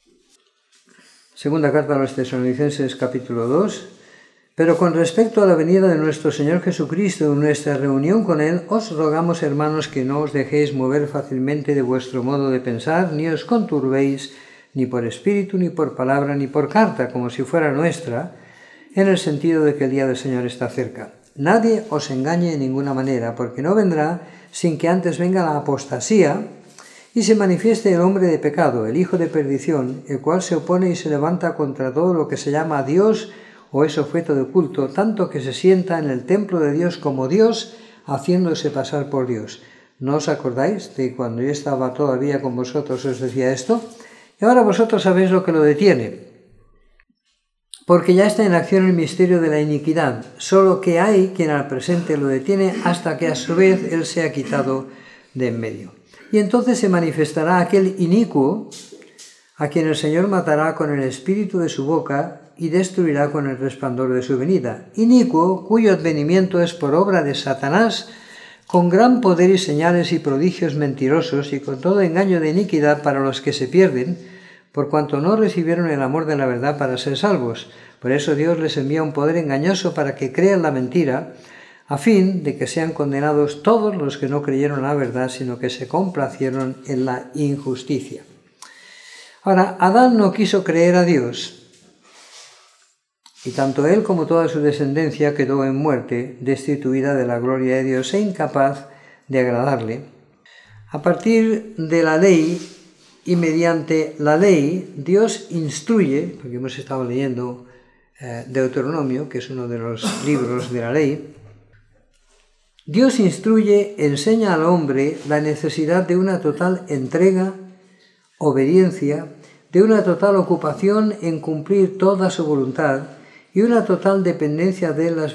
segunda carta a los Tesalonicenses, capítulo 2, pero con respecto a la venida de nuestro Señor Jesucristo y nuestra reunión con Él, os rogamos, hermanos, que no os dejéis mover fácilmente de vuestro modo de pensar, ni os conturbéis, ni por espíritu, ni por palabra, ni por carta, como si fuera nuestra, en el sentido de que el día del Señor está cerca. Nadie os engañe en ninguna manera, porque no vendrá sin que antes venga la apostasía y se manifieste el hombre de pecado, el hijo de perdición, el cual se opone y se levanta contra todo lo que se llama Dios o es objeto de culto, tanto que se sienta en el templo de Dios como Dios, haciéndose pasar por Dios. ¿No os acordáis de cuando yo estaba todavía con vosotros os decía esto? Y ahora vosotros sabéis lo que lo detiene, porque ya está en acción el misterio de la iniquidad, solo que hay quien al presente lo detiene hasta que a su vez él sea quitado de en medio. Y entonces se manifestará aquel inicuo a quien el Señor matará con el espíritu de su boca y destruirá con el resplandor de su venida. Inicuo, cuyo advenimiento es por obra de Satanás, con gran poder y señales y prodigios mentirosos y con todo engaño de iniquidad para los que se pierden, por cuanto no recibieron el amor de la verdad para ser salvos. Por eso Dios les envía un poder engañoso para que crean la mentira, a fin de que sean condenados todos los que no creyeron la verdad, sino que se complacieron en la injusticia. Ahora, Adán no quiso creer a Dios, y tanto él como toda su descendencia quedó en muerte, destituida de la gloria de Dios e incapaz de agradarle. A partir de la ley y mediante la ley, Dios instruye, porque hemos estado leyendo Deuteronomio, que es uno de los libros de la ley, Dios instruye, enseña al hombre la necesidad de una total entrega, obediencia, de una total ocupación en cumplir toda su voluntad y una total dependencia de él las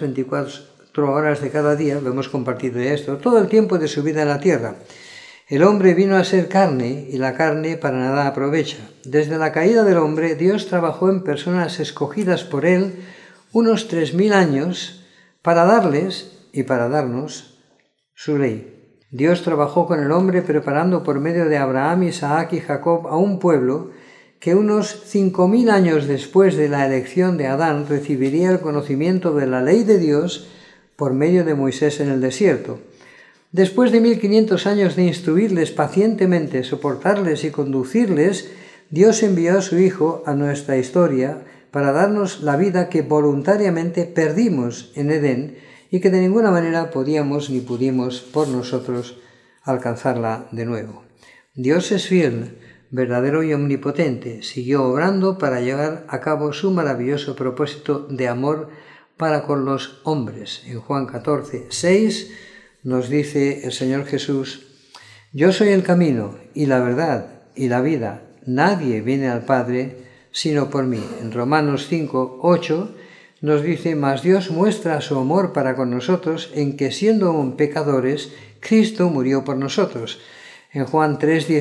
24 horas de cada día, lo hemos compartido ya esto, todo el tiempo de su vida en la tierra. El hombre vino a ser carne y la carne para nada aprovecha. Desde la caída del hombre, Dios trabajó en personas escogidas por él unos 3000 años para darles y para darnos su ley. Dios trabajó con el hombre preparando por medio de Abraham, Isaac y Jacob a un pueblo que unos 5000 años después de la elección de Adán recibiría el conocimiento de la ley de Dios por medio de Moisés en el desierto. Después de 1500 años de instruirles pacientemente, soportarles y conducirles, Dios envió a su Hijo a nuestra historia para darnos la vida que voluntariamente perdimos en Edén y que de ninguna manera podíamos ni pudimos por nosotros alcanzarla de nuevo. Dios es fiel, verdadero y omnipotente, siguió obrando para llevar a cabo su maravilloso propósito de amor para con los hombres. En Juan 14:6 nos dice el Señor Jesús: yo soy el camino y la verdad y la vida. Nadie viene al Padre sino por mí. En Romanos 5:8 nos dice: mas Dios muestra su amor para con nosotros en que siendo aún pecadores, Cristo murió por nosotros. En Juan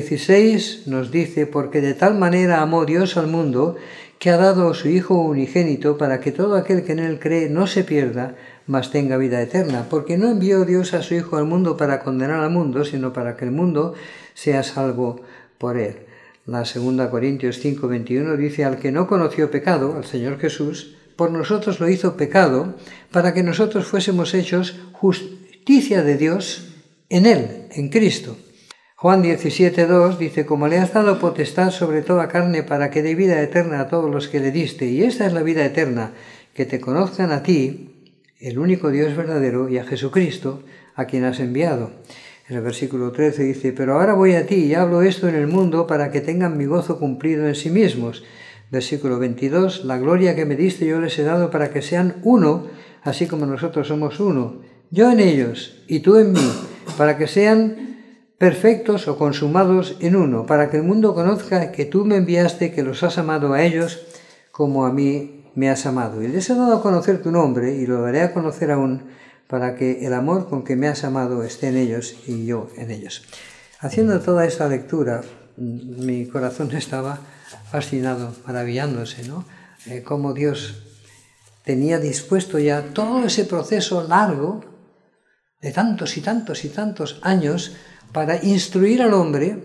3:16 nos dice: porque de tal manera amó Dios al mundo que ha dado a su Hijo unigénito para que todo aquel que en él cree no se pierda, mas tenga vida eterna. Porque no envió Dios a su Hijo al mundo para condenar al mundo, sino para que el mundo sea salvo por él. La 2 Corintios 5:21 dice: al que no conoció pecado, al Señor Jesús, por nosotros lo hizo pecado, para que nosotros fuésemos hechos justicia de Dios en él, en Cristo. Juan 17:2 dice: como le has dado potestad sobre toda carne para que dé vida eterna a todos los que le diste, y esta es la vida eterna, que te conozcan a ti, el único Dios verdadero, y a Jesucristo, a quien has enviado. En el versículo 13 dice: pero ahora voy a ti y hablo esto en el mundo para que tengan mi gozo cumplido en sí mismos. Versículo 22: la gloria que me diste yo les he dado para que sean uno, así como nosotros somos uno, yo en ellos y tú en mí, para que sean perfectos o consumados en uno, para que el mundo conozca que tú me enviaste, que los has amado a ellos como a mí me has amado. Y les he dado a conocer tu nombre y lo daré a conocer aún, para que el amor con que me has amado esté en ellos y yo en ellos. Haciendo toda esta lectura, mi corazón estaba fascinado, maravillándose, ¿no? Cómo Dios tenía dispuesto ya todo ese proceso largo de tantos y tantos y tantos años para instruir al hombre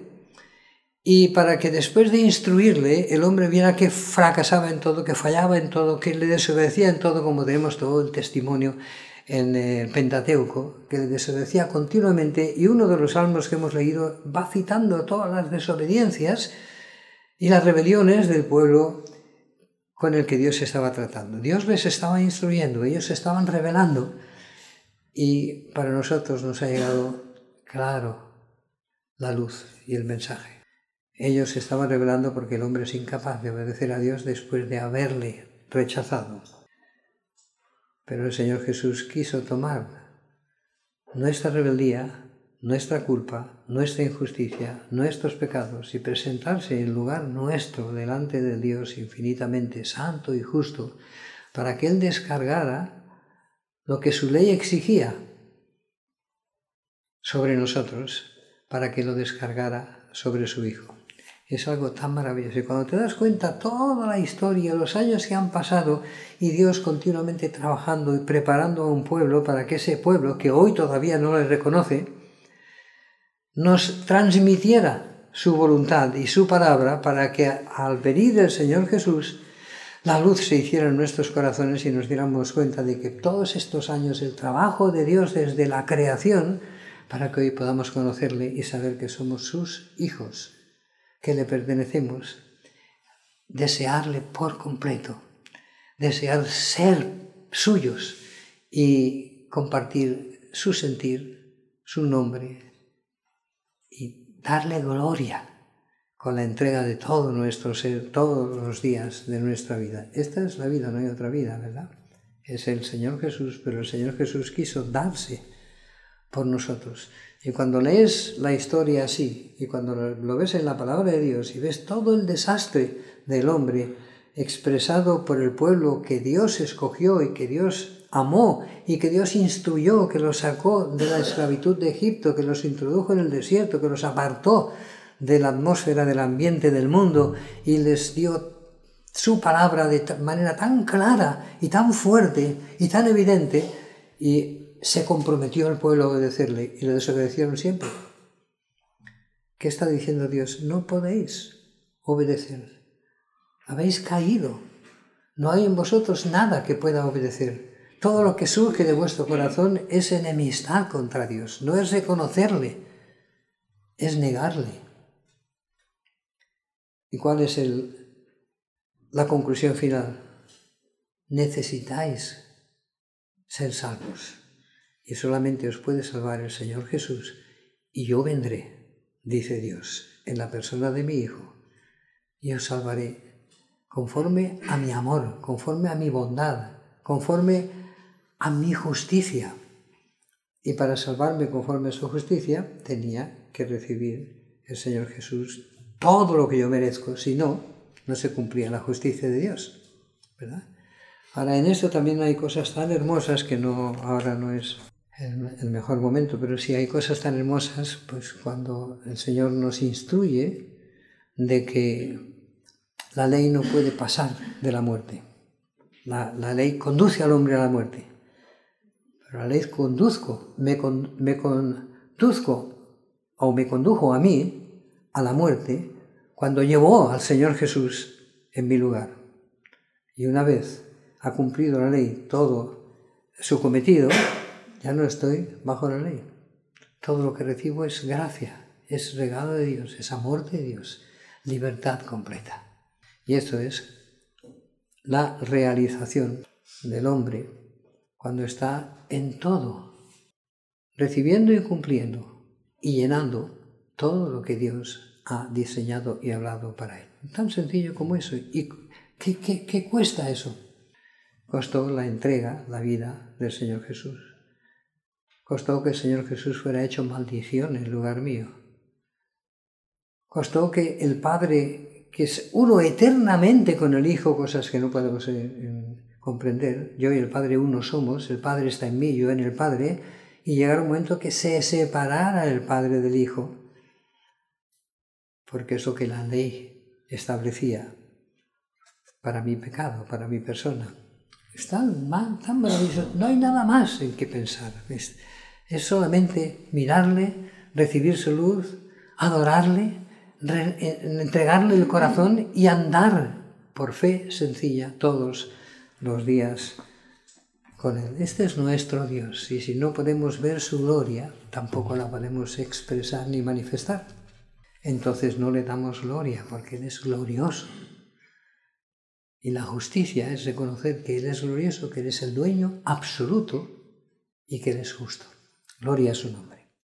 y para que después de instruirle el hombre viera que fracasaba en todo, que fallaba en todo, que le desobedecía en todo, como tenemos todo el testimonio en el Pentateuco, que le desobedecía continuamente, y uno de los salmos que hemos leído va citando todas las desobediencias y las rebeliones del pueblo con el que Dios estaba tratando. Dios les estaba instruyendo, ellos se estaban rebelando, y para nosotros nos ha llegado claro la luz y el mensaje. Ellos se estaban rebelando porque el hombre es incapaz de obedecer a Dios después de haberle rechazado. Pero el Señor Jesús quiso tomar nuestra rebeldía, nuestra culpa, nuestra injusticia, nuestros pecados y presentarse en lugar nuestro delante del Dios infinitamente santo y justo, para que Él descargara lo que su ley exigía sobre nosotros, para que lo descargara sobre su Hijo. Es algo tan maravilloso. Y cuando te das cuenta toda la historia, los años que han pasado, y Dios continuamente trabajando y preparando a un pueblo para que ese pueblo, que hoy todavía no le reconoce, nos transmitiera su voluntad y su palabra, para que al venir del Señor Jesús, la luz se hiciera en nuestros corazones y nos diéramos cuenta de que todos estos años, el trabajo de Dios desde la creación, para que hoy podamos conocerle y saber que somos sus hijos, que le pertenecemos, desearle por completo, desear ser suyos y compartir su sentir, su nombre, y darle gloria con la entrega de todo nuestro ser, todos los días de nuestra vida. Esta es la vida, no hay otra vida, ¿verdad? Es el Señor Jesús, pero el Señor Jesús quiso darse por nosotros. Y cuando lees la historia así, y cuando lo ves en la palabra de Dios, y ves todo el desastre del hombre expresado por el pueblo que Dios escogió y que Dios amó y que Dios instruyó, que los sacó de la esclavitud de Egipto, que los introdujo en el desierto, que los apartó de la atmósfera, del ambiente del mundo y les dio su palabra de manera tan clara y tan fuerte y tan evidente, y se comprometió el pueblo a obedecerle y le desobedecieron siempre. ¿Qué está diciendo Dios? No podéis obedecer. Habéis caído. No hay en vosotros nada que pueda obedecer. Todo lo que surge de vuestro corazón es enemistad contra Dios. No es reconocerle, es negarle. ¿Y cuál es la conclusión final? Necesitáis ser salvos. Y solamente os puede salvar el Señor Jesús. Y yo vendré, dice Dios, en la persona de mi Hijo. Y os salvaré conforme a mi amor, conforme a mi bondad, conforme a mi justicia. Y para salvarme conforme a su justicia, tenía que recibir el Señor Jesús todo lo que yo merezco. Si no, no se cumplía la justicia de Dios, ¿verdad? Ahora, en esto también hay cosas tan hermosas que ahora no es el mejor momento, pero sí hay cosas tan hermosas, pues cuando el Señor nos instruye de que la ley no puede pasar de la muerte. La ley conduce al hombre a la muerte. Pero la ley me condujo a mí a la muerte cuando llevó al Señor Jesús en mi lugar. Y una vez ha cumplido la ley todo su cometido, ya no estoy bajo la ley. Todo lo que recibo es gracia, es regalo de Dios, es amor de Dios, libertad completa. Y eso es la realización del hombre cuando está en todo, recibiendo y cumpliendo y llenando todo lo que Dios ha diseñado y hablado para él. Tan sencillo como eso. ¿Y qué cuesta eso? Costó la entrega, la vida del Señor Jesús. Costó que el Señor Jesús fuera hecho maldición en lugar mío. Costó que el Padre, que es uno eternamente con el Hijo, cosas que no podemos comprender, yo y el Padre uno somos, el Padre está en mí, yo en el Padre, y llegara un momento que se separara el Padre del Hijo, porque es lo que la ley establecía para mi pecado, para mi persona. Es tan maravilloso, no hay nada más en qué pensar. Es solamente mirarle, recibir su luz, adorarle, entregarle el corazón y andar por fe sencilla todos los días con Él. Este es nuestro Dios, y si no podemos ver su gloria, tampoco la podemos expresar ni manifestar. Entonces no le damos gloria, porque Él es glorioso. Y la justicia es reconocer que Él es glorioso, que Él es el dueño absoluto y que Él es justo. Gloria a su nombre.